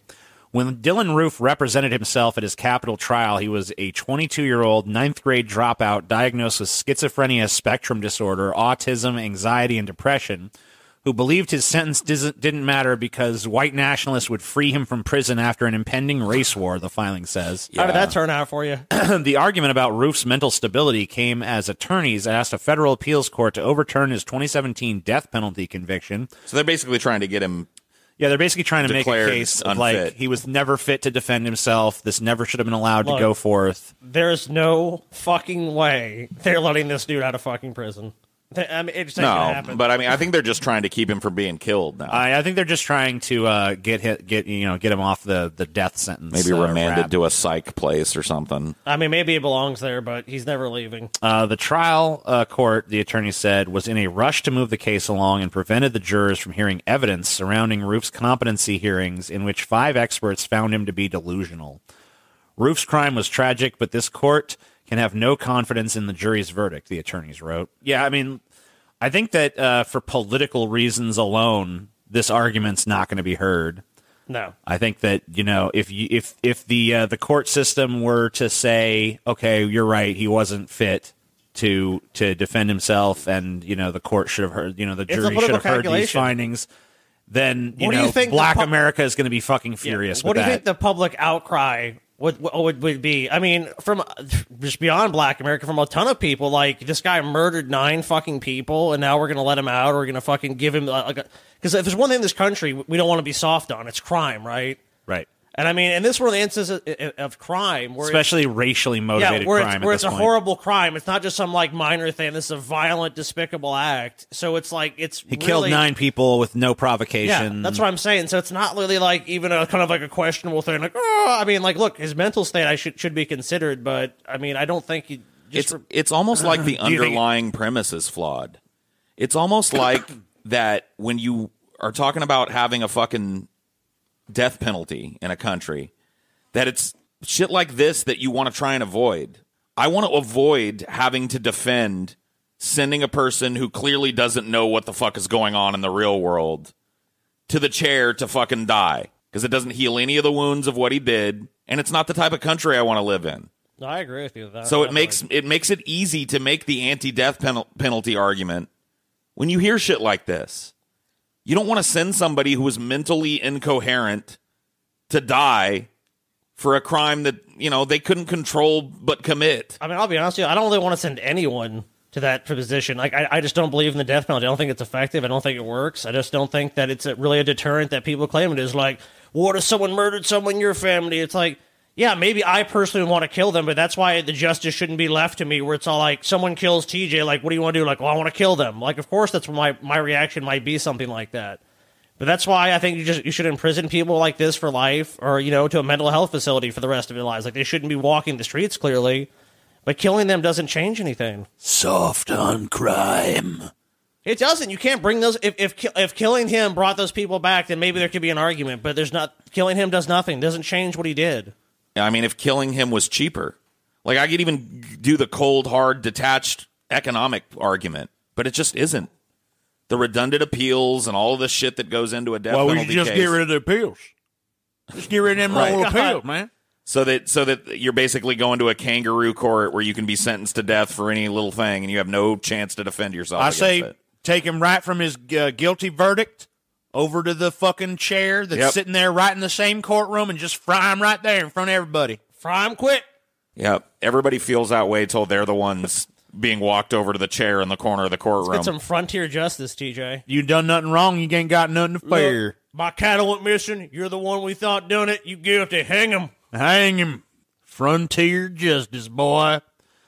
When Dylan Roof represented himself at his capital trial, he was a twenty-two-year-old ninth grade dropout diagnosed with schizophrenia spectrum disorder, autism, anxiety, and depression, who believed his sentence didn't matter because white nationalists would free him from prison after an impending race war, the filing says. How did that turn out for you? The argument about Roof's mental stability came as attorneys asked a federal appeals court to overturn his twenty seventeen death penalty conviction. So they're basically trying to get him... Yeah, they're basically trying to make a declared case of, unfit. like, he was never fit to defend himself. This never should have been allowed Look, to go forth. There's no fucking way they're letting this dude out of fucking prison. I mean, it just ain't gonna No, happen. but I mean, I think they're just trying to keep him from being killed now. I, I think they're just trying to uh, get hit, get you know, get him off the, the death sentence. Maybe uh, remanded rap. to a psych place or something. I mean, maybe he belongs there, but he's never leaving. Uh, the trial uh, court, the attorney said, was in a rush to move the case along and prevented the jurors from hearing evidence surrounding Roof's competency hearings in which five experts found him to be delusional. Roof's crime was tragic, but this court can have no confidence in the jury's verdict, the attorneys wrote. Yeah, I mean, I think that uh, for political reasons alone, this argument's not going to be heard. No. I think that, you know, if you, if if the uh, the court system were to say, okay, you're right, he wasn't fit to to defend himself, and you know the court should have heard, you know, the It's a jury should political have heard these calculation. findings, then you What do know, you think the Black pub- America is going to be fucking furious What with do you that. think the public outcry would, would would be? I mean, from just beyond Black America, from a ton of people, like this guy murdered nine fucking people, and now we're gonna let him out, or we're gonna fucking give him like a, because if there's one thing in this country we don't want to be soft on, it's crime, right? Right. And I mean, and this is one of the instances of, of crime, where Especially racially motivated yeah, where crime. it's, where at it's this a point. horrible crime. It's not just some like minor thing. This is a violent, despicable act. So it's like it's He really, killed nine people with no Yeah, provocation. that's what I'm saying. So it's not really like even a kind of like a questionable thing. Like, oh, I mean, like, look, his mental state I should should be considered, but I mean, I don't think you. Just It's for- it's almost like the Do you think- underlying premise is flawed. It's almost like that when you are talking about having a fucking death penalty in a country, that it's shit like this that you want to try and avoid. I want to avoid having to defend sending a person who clearly doesn't know what the fuck is going on in the real world to the chair to fucking die, because it doesn't heal any of the wounds of what he did, and it's not the type of country I want to live in. No, I agree with you with that. So it definitely. makes it makes it easy to make the anti-death penal- penalty argument when you hear shit like this. You don't want to send somebody who is mentally incoherent to die for a crime that, you know, they couldn't control but commit. I mean, I'll be honest with you. I don't really want to send anyone to that position. Like, I, I just don't believe in the death penalty. I don't think it's effective. I don't think it works. I just don't think that it's a, really a deterrent that people claim it is. Like, what if someone murdered someone in your family? It's like, yeah, maybe I personally would want to kill them, but that's why the justice shouldn't be left to me, where it's all like, someone kills T J, like, what do you want to do? Like, well, I want to kill them. Like, of course, that's what my, my reaction might be, something like that. But that's why I think you just you should imprison people like this for life, or, you know, to a mental health facility for the rest of their lives. Like, they shouldn't be walking the streets, clearly. But killing them doesn't change anything. Soft on crime. It doesn't. You can't bring those. If if ki- if killing him brought those people back, then maybe there could be an argument. But there's not. Killing him does nothing. Doesn't change what he did. I mean, if killing him was cheaper, like I could even do the cold, hard, detached economic argument, but it just isn't. The redundant appeals and all of the shit that goes into a death Well, we penalty should just case. get rid of the appeals. Just get rid of them Right. little appeals, man. So that so that you're basically going to a kangaroo court where you can be sentenced to death for any little thing, and you have no chance to defend yourself. I against say it. take him right from his uh, guilty verdict over to the fucking chair that's Yep. sitting there right in the same courtroom and just fry him right there in front of everybody. Fry him quick. Yep. Everybody feels that way till they're the ones being walked over to the chair in the corner of the courtroom. Get some frontier justice, T J. You done nothing wrong, you ain't got nothing to fear. Look, my cattle went missing. You're the one we thought done it. You guilty. Hang him. Hang him. Frontier justice, boy.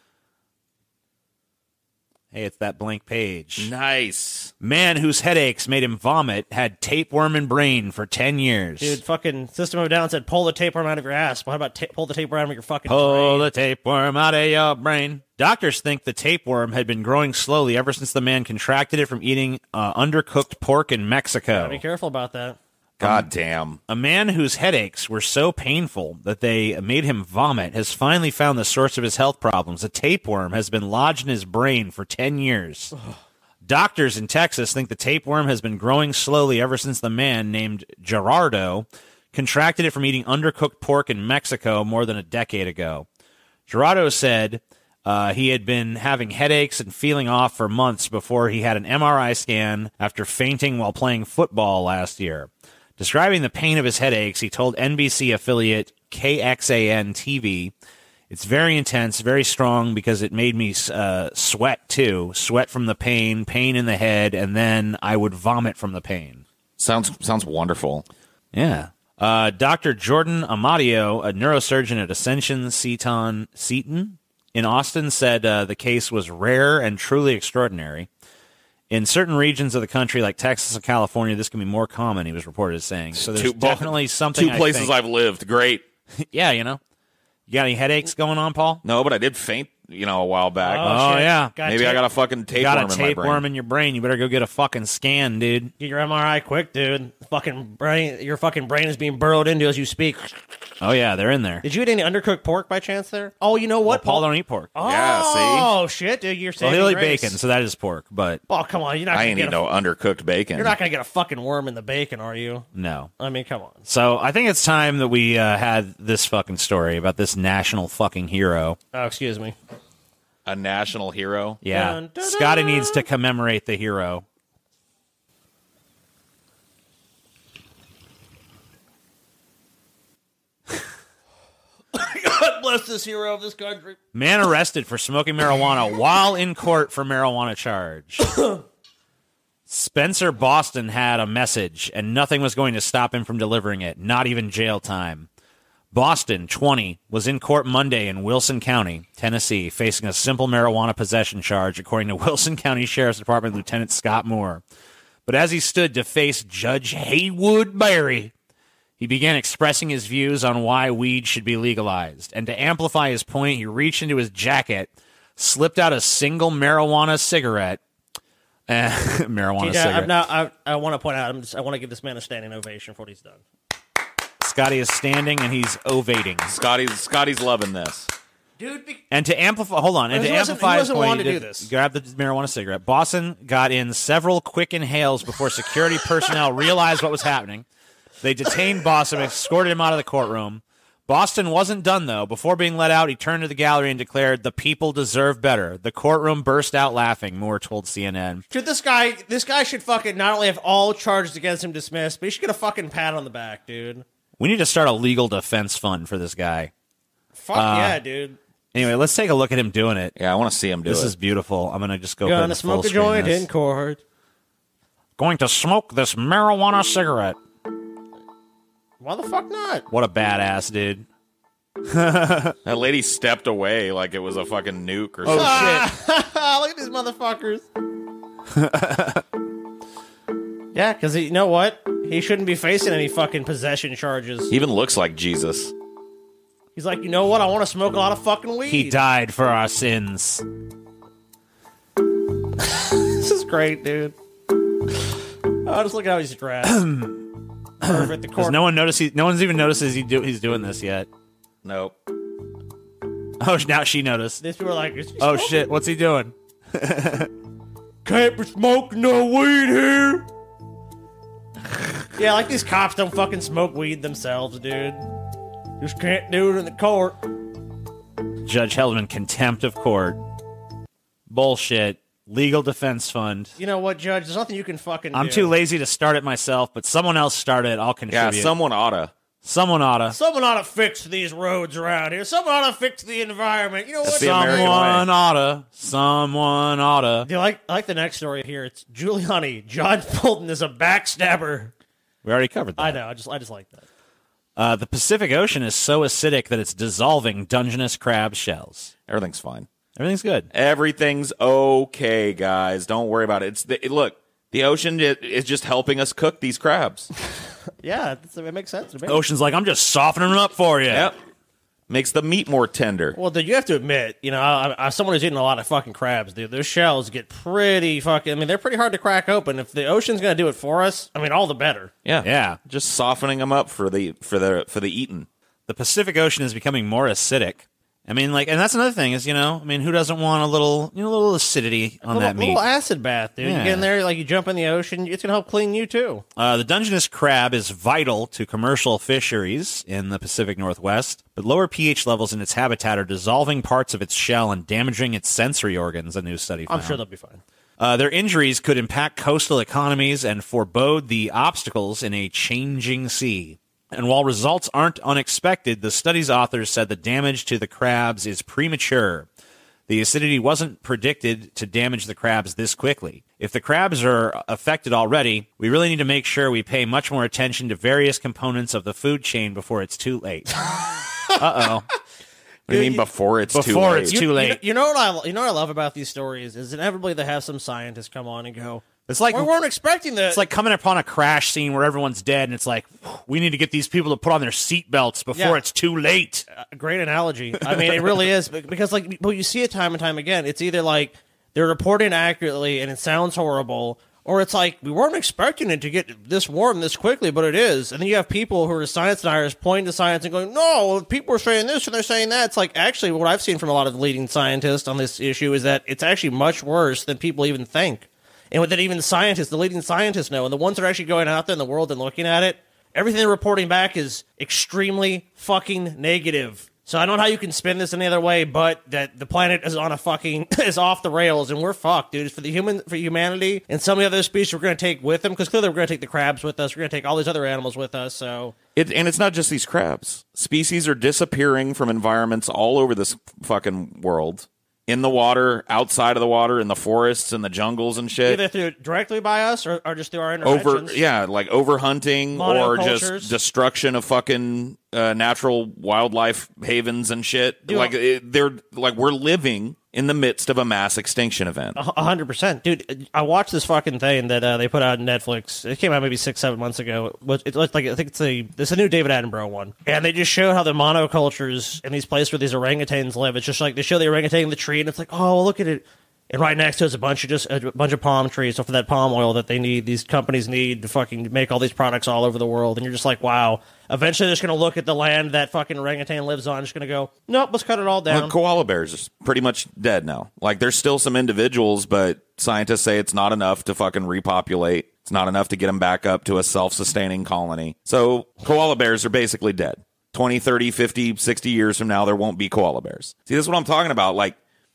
Hey, it's that blank page. Nice. Man whose headaches made him vomit had tapeworm in brain for ten years. Dude, fucking System of a Down said pull the tapeworm out of your ass. What about ta- pull the tapeworm out of your fucking Pull brain? the tapeworm out of your brain. Doctors think the tapeworm had been growing slowly ever since the man contracted it from eating uh, undercooked pork in Mexico. Gotta be careful about that. God damn. A man whose headaches were so painful that they made him vomit has finally found the source of his health problems. A tapeworm has been lodged in his brain for ten years. Doctors in Texas think the tapeworm has been growing slowly ever since the man named Gerardo contracted it from eating undercooked pork in Mexico more than a decade ago. Gerardo said uh, he had been having headaches and feeling off for months before he had an M R I scan after fainting while playing football last year. Describing the pain of his headaches, he told N B C affiliate K X A N T V, "It's very intense, very strong because it made me uh, sweat too. Sweat from the pain, pain in the head, and then I would vomit from the pain." Sounds sounds wonderful. Yeah. Uh, Doctor Jordan Amadio, a neurosurgeon at Ascension Seton, Seton in Austin, said uh, the case was rare and truly extraordinary. In certain regions of the country, like Texas and California, this can be more common, he was reported as saying. So there's two, definitely something. Two places I think, I've lived. Great. Yeah, you know. You got any headaches going on, Paul? No, but I did faint, you know, a while back. Oh, oh yeah. Got Maybe tape. I got a fucking tapeworm got a in my tapeworm brain. in your brain. You better go get a fucking scan, dude. Get your M R I quick, dude. Fucking brain, your fucking brain is being burrowed into as you speak. Oh, yeah, they're in there. Did you eat any undercooked pork by chance there? Oh, you know what? Well, Paul don't eat pork. Oh, Yeah, see? Oh, shit, dude. You're saying Well, he'll eat bacon, so that is pork, but Oh, come on. You're not I gonna ain't get eat a, no undercooked bacon. You're not going to get a fucking worm in the bacon, are you? no. I mean, come on. So I think it's time that we uh, had this fucking story about this national fucking hero. Oh, excuse me. A national hero. Yeah. Dun, dun, dun. Scotty needs to commemorate the hero. God bless this hero of this country. Man arrested for smoking marijuana while in court for marijuana charge. Spencer Boston had a message, and nothing was going to stop him from delivering it, not even jail time. Boston, twenty, was in court Monday in Wilson County, Tennessee, facing a simple marijuana possession charge, according to Wilson County Sheriff's Department Lieutenant Scott Moore. But as he stood to face Judge Haywood Barry, he began expressing his views on why weed should be legalized. And to amplify his point, he reached into his jacket, slipped out a single marijuana cigarette. Uh, marijuana Yeah, cigarette. I'm not, I, I want to point out, I'm just, I want to give this man a standing ovation for what he's done. Scotty is standing and he's ovating. Scotty's Scotty's loving this. Dude, be- And to amplify, hold on, and He to wasn't- amplify he his wasn't point, wanting he to did- do this. grabbed the marijuana cigarette. Boston got in several quick inhales before security personnel realized what was happening. They detained Boston, escorted him out of the courtroom. Boston wasn't done, though. Before being let out, he turned to the gallery and declared, "The people deserve better." The courtroom burst out laughing, Moore told C N N. Dude, this guy, this guy should fucking not only have all charges against him dismissed, but he should get a fucking pat on the back, dude. We need to start a legal defense fund for this guy. Fuck Uh, yeah, dude. Anyway, let's take a look at him doing it. Yeah, I want to see him do This it. is beautiful. I'm going to just go put Gonna in smoke full a screen joint this. in court. Going to smoke this marijuana cigarette. Why the fuck not? What a badass, dude. That lady stepped away like it was a fucking nuke or something. Ah, look at these motherfuckers. Yeah, because you know what? He shouldn't be facing any fucking possession charges. He even looks like Jesus. He's like, you know what? I want to smoke a lot of fucking weed. He died for our sins. This is great, dude. Oh, just look at how he's dressed. Perfect. The Because court. no one noticed. He, no one's even notices he do, he's doing this yet. Nope. Oh, now she noticed. These people are like, is he Oh smoking? shit! What's he doing? Can't be smoking no weed here. Yeah, like these cops don't fucking smoke weed themselves, dude. Just can't do it in the court. Judge held him in contempt of court. Bullshit. Legal defense fund. You know what, Judge? There's nothing you can fucking I'm do. too lazy to start it myself, but someone else started it. I'll Yeah, contribute. someone oughta. Someone oughta. Someone ought to fix these roads around here. Someone ought to fix the environment. You know what? That's the American Someone way. oughta. Someone oughta. Do you like, I like the next story here. It's Giuliani. John Bolton is a backstabber. We already covered that. I know. I just, I just like that. Uh, the Pacific Ocean is so acidic that it's dissolving Dungeness crab shells. Everything's fine. Everything's good. Everything's okay, guys. Don't worry about it. It's the, it, look, the ocean it, is just helping us cook these crabs. Yeah, that's, it makes sense to me. Ocean's like, I'm just softening them up for you. Yep. Makes the meat more tender. Well, dude, you have to admit, you know, I, I, someone who's eating a lot of fucking crabs, dude, those shells get pretty fucking, I mean, they're pretty hard to crack open. If the ocean's going to do it for us, I mean, all the better. Yeah. Yeah. Just softening them up for the for the for the eating. The Pacific Ocean is becoming more acidic, I mean, like, and that's another thing is, you know, I mean, who doesn't want a little, you know, a little acidity on a little, that meat? little acid bath, dude. Yeah. You get in there, like you jump in the ocean, it's gonna help clean you too. Uh, the Dungeness crab is vital to commercial fisheries in the Pacific Northwest, but lower pH levels in its habitat are dissolving parts of its shell and damaging its sensory organs, a new study found. I'm sure they'll be fine. Uh, their injuries could impact coastal economies and forebode the obstacles in a changing sea. And while results aren't unexpected, the study's authors said the damage to the crabs is premature. The acidity wasn't predicted to damage the crabs this quickly. If the crabs are affected already, we really need to make sure we pay much more attention to various components of the food chain before it's too late. Uh-oh. What do you mean before it's too Before late? it's You, too you late. know, you know what I you know what I love about these stories is inevitably they have some scientists come on and go, It's like we weren't expecting this. It's like coming upon a crash scene where everyone's dead, and it's like, we need to get these people to put on their seatbelts before Yeah. it's too late. A great analogy. I mean, it really is because, like, but you see it time and time again. It's either like they're reporting accurately and it sounds horrible, or it's like we weren't expecting it to get this warm this quickly, but it is. And then you have people who are science deniers pointing to science and going, "No, people are saying this and they're saying that." It's like actually what I've seen from a lot of leading scientists on this issue is that it's actually much worse than people even think. And that even scientists, the leading scientists know, and the ones that are actually going out there in the world and looking at it, everything they're reporting back is extremely fucking negative. So I don't know how you can spin this any other way, but that the planet is on a fucking is off the rails, and we're fucked, dude. It's for the human, for humanity, and some of the other species we're going to take with them, because clearly we're going to take the crabs with us. We're going to take all these other animals with us. So It, and it's not just these crabs. Species are disappearing from environments all over this fucking world. In the water, outside of the water, in the forests and the jungles and shit. either through directly by us or, or just through our Over, interventions. yeah, like overhunting or just Monocultures. destruction of fucking uh, natural wildlife havens and shit. Dude, like it, they're like we're living in the midst of a mass extinction event. A hundred percent, dude. I watched this fucking thing that uh, they put out on Netflix. It came out maybe six, seven months ago. It was, it looked like I think it's a it's a new David Attenborough one, and they just showed how the monocultures in these places where these orangutans live. It's just like they show the orangutan in the tree, and it's like, oh, look at it. And right next to it's a bunch of just a bunch of palm trees. So for that palm oil that they need, these companies need to fucking make all these products all over the world. And you're just like, wow. Eventually, they're just going to look at the land that fucking orangutan lives on. Just going to go, nope, let's cut it all down. Well, koala bears are pretty much dead now. Like there's still some individuals, but scientists say it's not enough to fucking repopulate. It's not enough to get them back up to a self-sustaining colony. So koala bears are basically dead. twenty, thirty, fifty, sixty years from now, there won't be koala bears. See, this is what I'm talking about. Like,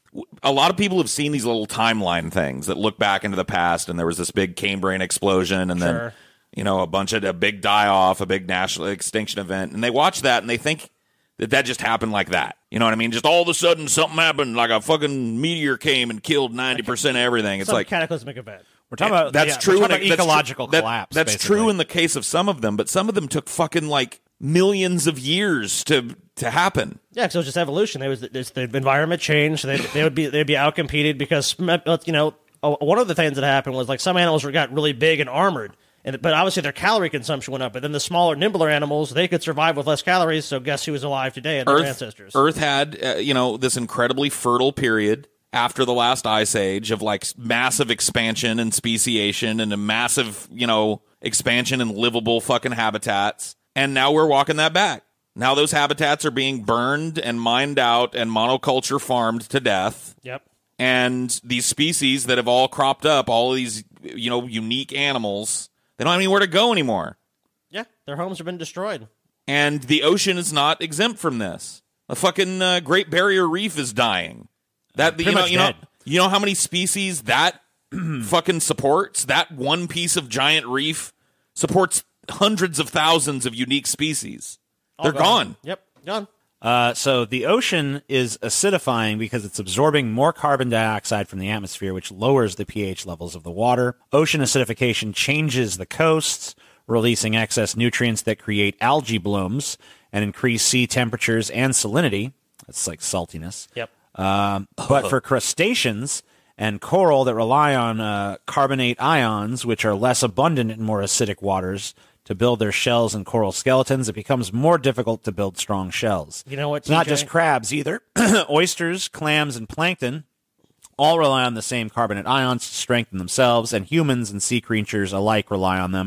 a lot of people have seen these little timeline things that look back into the past, and there was this big Cambrian explosion, and Sure. then, you know, a bunch of a big die-off, a big national extinction event, and they watch that and they think that that just happened like that. You know what I mean? Just all of a sudden something happened, like a fucking meteor came and killed ninety percent of everything. It's Some like cataclysmic event. We're talking about that's yeah, true. We're in talking a- about that's ecological true, that- collapse. That's basically. true in the case of some of them, but some of them took fucking like millions of years to to happen. Yeah, because it was just evolution. There was there's the environment changed. They they would be they'd be outcompeted because you know one of the things that happened was like some animals were got really big and armored, and but obviously their calorie consumption went up. But then the smaller, nimbler animals they could survive with less calories. So guess who was alive today? And their Earth, ancestors. Earth had uh, you know this incredibly fertile period after the last ice age of like massive expansion and speciation and a massive you know expansion in livable fucking habitats, and now we're walking that back. Now those habitats are being burned and mined out and monoculture farmed to death. Yep. And these species that have all cropped up, all of these, you know, unique animals, they don't have anywhere to go anymore. Yeah, their homes have been destroyed. And the ocean is not exempt from this. The fucking uh, Great Barrier Reef is dying. That pretty you know, much you know, dead. you know how many species that fucking supports? That one piece of giant reef supports hundreds of thousands of unique species. All They're gone. Yep, gone. Uh, so the ocean is acidifying because it's absorbing more carbon dioxide from the atmosphere, which lowers the pH levels of the water. Ocean acidification changes the coasts, releasing excess nutrients that create algae blooms and increase sea temperatures and salinity. That's like saltiness. Yep. Um, but for crustaceans and coral that rely on uh, carbonate ions, which are less abundant in more acidic waters, to build their shells and coral skeletons, it becomes more difficult to build strong shells. You know what, It's not T J? just crabs either. Oysters, clams, and plankton all rely on the same carbonate ions to strengthen themselves, and humans and sea creatures alike rely on them.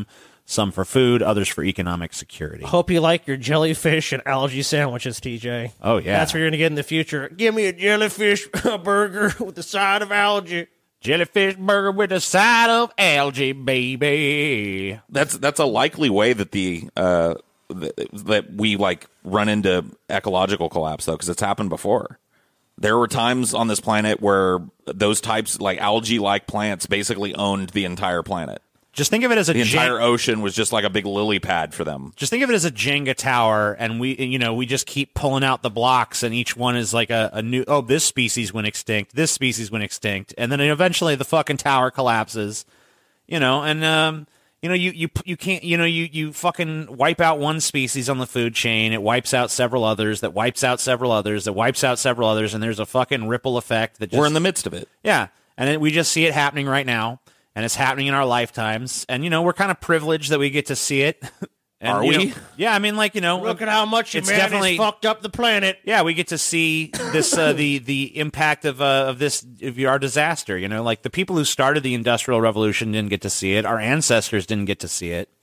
Some for food, others for economic security. Hope you like your jellyfish and algae sandwiches, T J. Oh, yeah. That's what you're going to get in the future. Give me a jellyfish burger with a side of algae. Jellyfish burger with a side of algae, baby. That's that's a likely way that the uh, th- that we like run into ecological collapse, though, because it's happened before. There were times on this planet where those types, like algae-like plants, basically owned the entire planet. Just think of it as a the Jen- entire ocean was just like a big lily pad for them. Just think of it as a Jenga tower, and we, you know, we just keep pulling out the blocks, and each one is like a, a new. Oh, this species went extinct. This species went extinct, and then eventually the fucking tower collapses. You know, and um, you know, you you you can't, you know, you you fucking wipe out one species on the food chain. It wipes out several others. That wipes out several others. That wipes out several others, and there's a fucking ripple effect that just, we're in the midst of it. Yeah, and then we just see it happening right now. And it's happening in our lifetimes. And, you know, we're kind of privileged that we get to see it. And, Are you we? know, yeah, I mean, like, you know. Look at how much it's humanity's definitely fucked up the planet. Yeah, we get to see this, uh, the the impact of uh, of this, of our disaster. You know, like the people who started the Industrial Revolution didn't get to see it. Our ancestors didn't get to see it.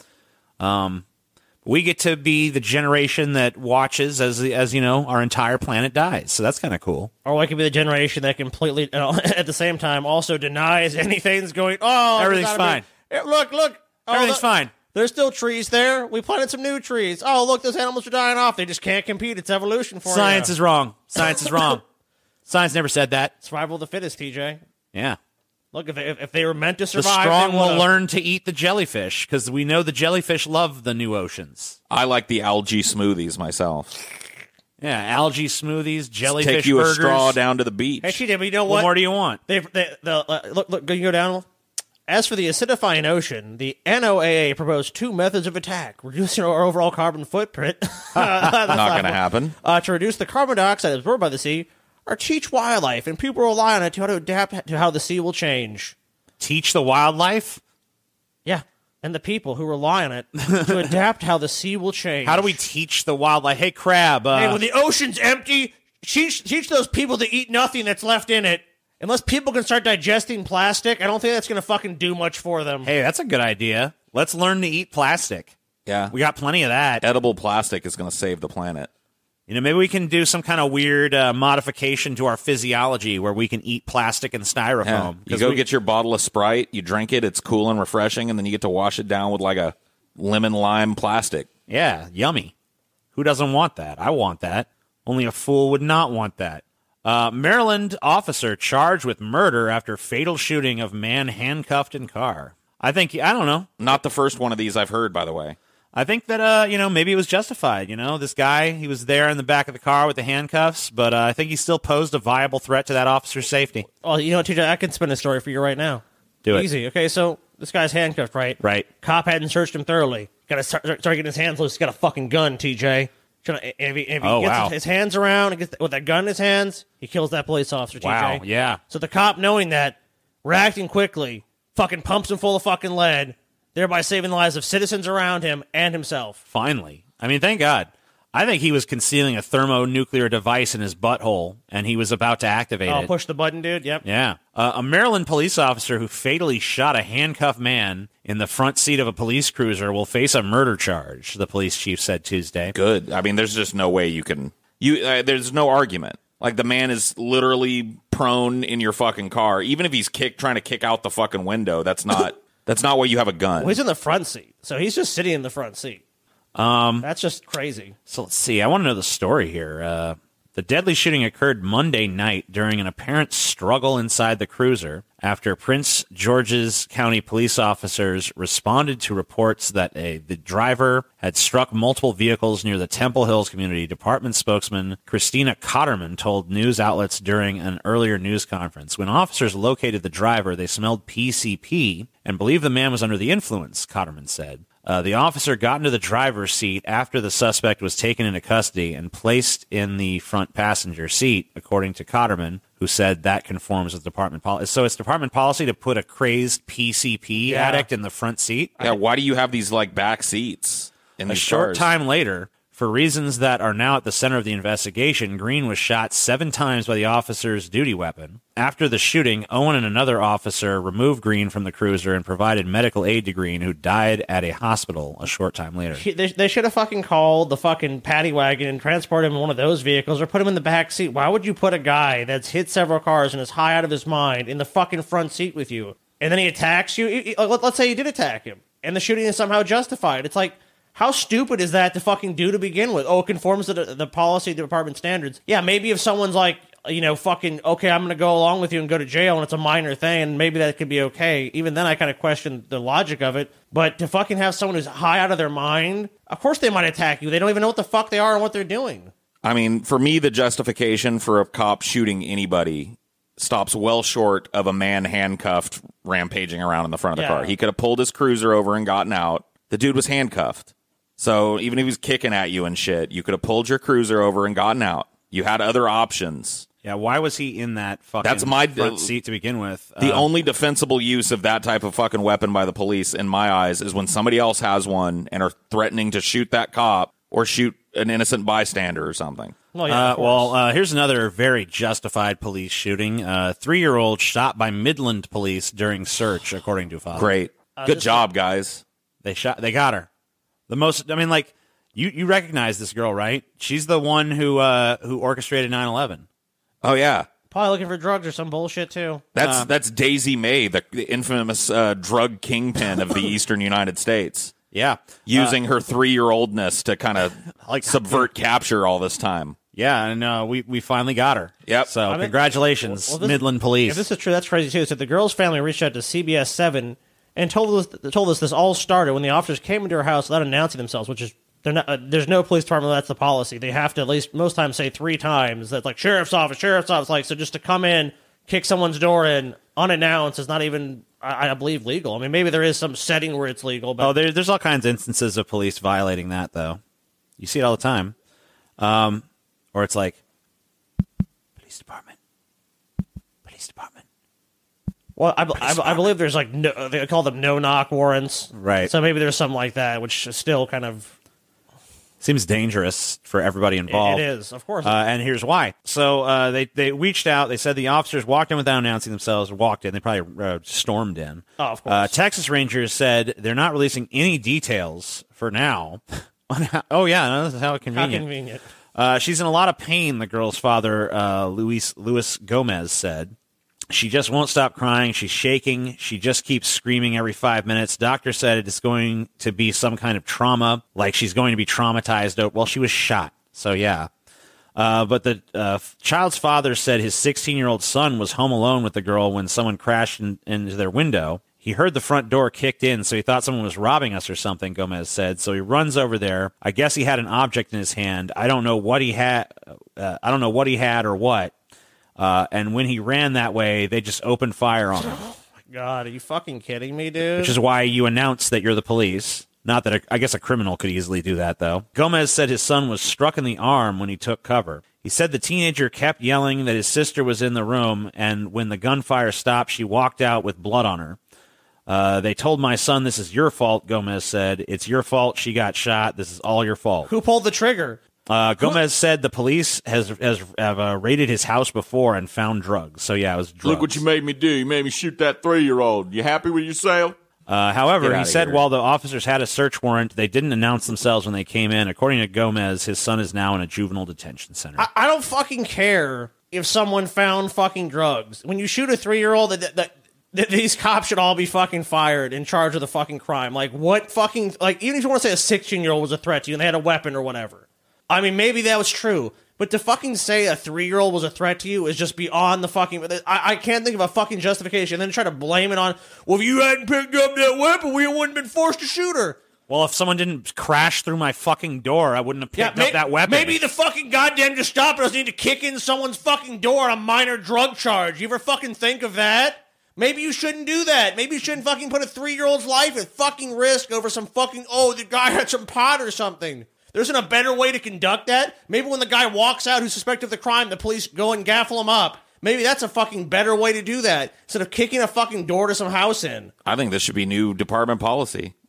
Um, we get to be the generation that watches as, as you know, our entire planet dies. So that's kind of cool. Or we could be the generation that completely, you know, at the same time, also denies anything's going. Oh, everything's fine. Be, look, look, oh, everything's look, fine. There's still trees there. We planted some new trees. Oh, look, those animals are dying off. They just can't compete. It's evolution for Science you. is wrong. Science is wrong. Science never said that. Survival of the fittest, T J. Yeah. Look, if they, if they were meant to The survive, strong they will would've. learn to eat the jellyfish because we know the jellyfish love the new oceans. I like the algae smoothies myself. Yeah, algae smoothies, jellyfish Take you burgers. a straw down to the beach. Hey, T J, but you know What what? more do you want? They, they, the, uh, look, look, you go down. As for the acidifying ocean, the N O A A proposed two methods of attack, reducing our overall carbon footprint. Not going to happen. Uh, to reduce the carbon dioxide absorbed by the sea, or teach wildlife, and people rely on it to how to adapt to how the sea will change. Teach the wildlife? Yeah, and the people who rely on it to adapt how the sea will change. How do we teach the wildlife? Hey, crab. Uh, Hey, when the ocean's empty, teach, teach those people to eat nothing that's left in it. Unless people can start digesting plastic, I don't think that's going to fucking do much for them. hey, that's a good idea. Let's learn to eat plastic. Yeah. We got plenty of that. Edible plastic is going to save the planet. You know, maybe we can do some kind of weird uh, modification to our physiology where we can eat plastic and styrofoam. Yeah. You 'Cause go we- get your bottle of Sprite, you drink it, it's cool and refreshing, and then you get to wash it down with like a lemon lime plastic. Yeah, yummy. Who doesn't want that? I want that. Only a fool would not want that. Uh, Maryland officer charged with murder after fatal shooting of man handcuffed in car. I think, I don't know. Not the first one of these I've heard, by the way. I think that, uh, you know, maybe it was justified. You know, this guy, he was there in the back of the car with the handcuffs, but uh, I think he still posed a viable threat to that officer's safety. Oh, you know what, T J? I can spin a story for you right now. Do it. Easy. Okay, so this guy's handcuffed, right? Right. Cop hadn't searched him thoroughly. Got to start, start getting his hands loose. He's got a fucking gun, T J. Trying to- And if he, if he Oh, gets wow. his, his hands around and gets with that gun in his hands, he kills that police officer, T J. Wow, yeah. So the cop, knowing that, reacting quickly, fucking pumps him full of fucking lead, thereby saving the lives of citizens around him and himself. Finally. I mean, thank God. I think he was concealing a thermonuclear device in his butthole, and he was about to activate Oh, it. push the button, dude. Yep. Yeah. Uh, a Maryland police officer who fatally shot a handcuffed man in the front seat of a police cruiser will face a murder charge, the police chief said Tuesday. Good. I mean, there's just no way you can. You. Uh, there's no argument. Like, the man is literally prone in your fucking car. Even if he's kick, trying to kick out the fucking window, that's not that's not why you have a gun. Well, he's in the front seat, so he's just sitting in the front seat. Um, That's just crazy. So let's see. I want to know the story here. Uh, the deadly shooting occurred Monday night during an apparent struggle inside the cruiser after Prince George's County police officers responded to reports that a, the driver had struck multiple vehicles near the Temple Hills community. Department spokesman Christina Cotterman told news outlets during an earlier news conference. When officers located the driver, they smelled P C P and believed the man was under the influence, Cotterman said. Uh, the officer got into the driver's seat after the suspect was taken into custody and placed in the front passenger seat, according to Cotterman, who said that conforms with department policy. So it's department policy to put a crazed P C P Yeah. addict in the front seat? Yeah. Why do you have these like back seats in A these short cars? time later, For reasons that are now at the center of the investigation, Green was shot seven times by the officer's duty weapon. After the shooting, Owen and another officer removed Green from the cruiser and provided medical aid to Green, who died at a hospital a short time later. They, they should have fucking called the fucking paddy wagon and transported him in one of those vehicles or put him in the back seat. Why would you put a guy that's hit several cars and is high out of his mind in the fucking front seat with you? And then he attacks you? Let's say he did attack him, and the shooting is somehow justified. It's like, how stupid is that to fucking do to begin with? Oh, it conforms to the, the policy department standards. Yeah, maybe if someone's like, you know, fucking, okay, I'm going to go along with you and go to jail, and it's a minor thing, maybe that could be okay. Even then, I kind of question the logic of it. But to fucking have someone who's high out of their mind, of course they might attack you. They don't even know what the fuck they are and what they're doing. I mean, for me, the justification for a cop shooting anybody stops well short of a man handcuffed rampaging around in the front of the Yeah. car. He could have pulled his cruiser over and gotten out. The dude was handcuffed. So even if he was kicking at you and shit, you could have pulled your cruiser over and gotten out. You had other options. Yeah, why was he in that fucking That's my front seat to begin with? The Uh, only defensible use of that type of fucking weapon by the police, in my eyes, is when somebody else has one and are threatening to shoot that cop or shoot an innocent bystander or something. Well, yeah, uh, well uh, here's another very justified police shooting. A uh, three-year-old shot by Midland police during search, according to father. Great. Uh, Good this job, guys. They shot. They got her. The most. I mean, like you. You recognize this girl, right? She's the one who uh, who orchestrated nine eleven. Oh yeah. Probably looking for drugs or some bullshit, too. That's Uh, that's Daisy May, the, the infamous uh, drug kingpin of the eastern United States. Yeah, using her three-year-oldness to kind of like subvert capture all this time. Yeah, and uh, we we finally got her. Yep. So I mean, congratulations, well, this- Midland Police. If this is true, that's crazy too. So the girl's family reached out to C B S seven and told us told us this all started when the officers came into her house without announcing themselves, which is they're not. Uh, there's no police department where that's the policy. They have to at least most times say three times. That's like sheriff's office, sheriff's office. Like so, just to come in, kick someone's door in unannounced is not even, I, I believe, legal. I mean, maybe there is some setting where it's legal. But oh, there, there's all kinds of instances of police violating that, though. You see it all the time. Um, or it's like, police department, police department. Well, I, I, I believe there's like no, they call them no knock warrants, right? So maybe there's something like that, which is still kind of seems dangerous for everybody involved. It is, of course. Uh, and here's why. So uh, they they reached out. They said the officers walked in without announcing themselves. Walked in. They probably uh, stormed in. Oh, of course. Uh, Texas Rangers said they're not releasing any details for now. on how, oh yeah, no, this is how convenient. How convenient. Uh, she's in a lot of pain, the girl's father, uh, Luis, Luis Gomez, said. She just won't stop crying. She's shaking. She just keeps screaming every five minutes. Doctor said it's going to be some kind of trauma, like she's going to be traumatized. Well, she was shot, so yeah. Uh, but the uh, child's father said his sixteen-year-old son was home alone with the girl when someone crashed in, into their window. He heard the front door kicked in, so he thought someone was robbing us or something, Gomez said. So he runs over there. I guess he had an object in his hand. I don't know what he had. Uh, I don't know what he had or what. Uh, and when he ran that way, they just opened fire on him. Oh my God, are you fucking kidding me, dude? Which is why you announce that you're the police. Not that a, I guess a criminal could easily do that, though. Gomez said his son was struck in the arm when he took cover. He said the teenager kept yelling that his sister was in the room, and when the gunfire stopped, she walked out with blood on her. Uh, they told my son, this is your fault, Gomez said. It's your fault she got shot. This is all your fault. Who pulled the trigger? Uh, Gomez said the police has has have, uh, raided his house before and found drugs. So, yeah, it was drugs. Look what you made me do. You made me shoot that three-year-old. You happy with yourself? Uh, however, Get he outta said here. while the officers had a search warrant, they didn't announce themselves when they came in. According to Gomez, his son is now in a juvenile detention center. I, I don't fucking care if someone found fucking drugs. When you shoot a three-year-old, that, that, that these cops should all be fucking fired in charge of the fucking crime. Like, what fucking... Like, even if you want to say a sixteen-year-old was a threat to you and they had a weapon or whatever. I mean, maybe that was true. But to fucking say a three-year-old was a threat to you is just beyond the fucking... I, I can't think of a fucking justification. And then try to blame it on, well, if you hadn't picked up that weapon, we wouldn't have been forced to shoot her. Well, if someone didn't crash through my fucking door, I wouldn't have picked may- up that weapon. Maybe the fucking goddamn Gestapo doesn't need to kick in someone's fucking door on a minor drug charge. You ever fucking think of that? Maybe you shouldn't do that. Maybe you shouldn't fucking put a three-year-old's life at fucking risk over some fucking, oh, the guy had some pot or something. There isn't a better way to conduct that. Maybe when the guy walks out who's suspected of the crime, the police go and gaffle him up. Maybe that's a fucking better way to do that instead of kicking a fucking door to some house in. I think this should be new department policy.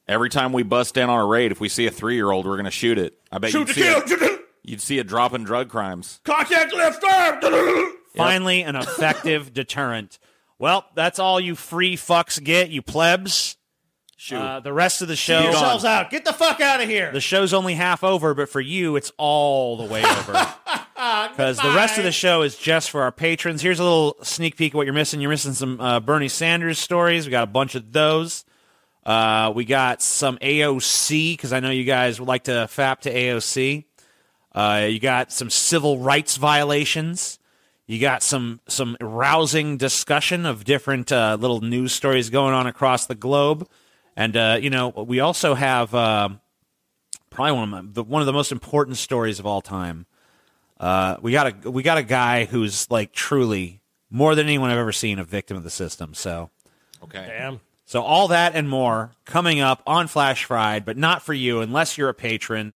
Every time we bust in on a raid, if we see a three-year-old, we're going to shoot it. I bet Shoot you'd to see kill. it. You'd see it dropping drug crimes. Contact left arm. Finally, an effective deterrent. Well, that's all you free fucks get, you plebs. Shoot. Uh, the rest of the show... Get yourselves out. Get the fuck out of here. The show's only half over, but for you, it's all the way over. Because the rest of the show is just for our patrons. Here's a little sneak peek of what you're missing. You're missing some uh, Bernie Sanders stories. We got a bunch of those. Uh, we got some A O C, because I know you guys would like to fap to A O C. Uh, you got some civil rights violations. You got some some rousing discussion of different uh, little news stories going on across the globe. And, uh, you know, we also have uh, probably one of, my, the, one of the most important stories of all time. Uh, we got a we got a guy who's, like, truly, more than anyone I've ever seen, a victim of the system. So, okay. Damn. So all that and more coming up on Flash Fried, but not for you unless you're a patron.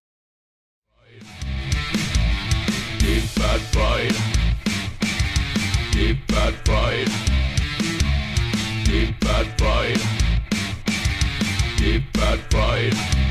Deep Fat Fried. Deep Fat Fried. Deep Fat Fried. Deep Fat Fried.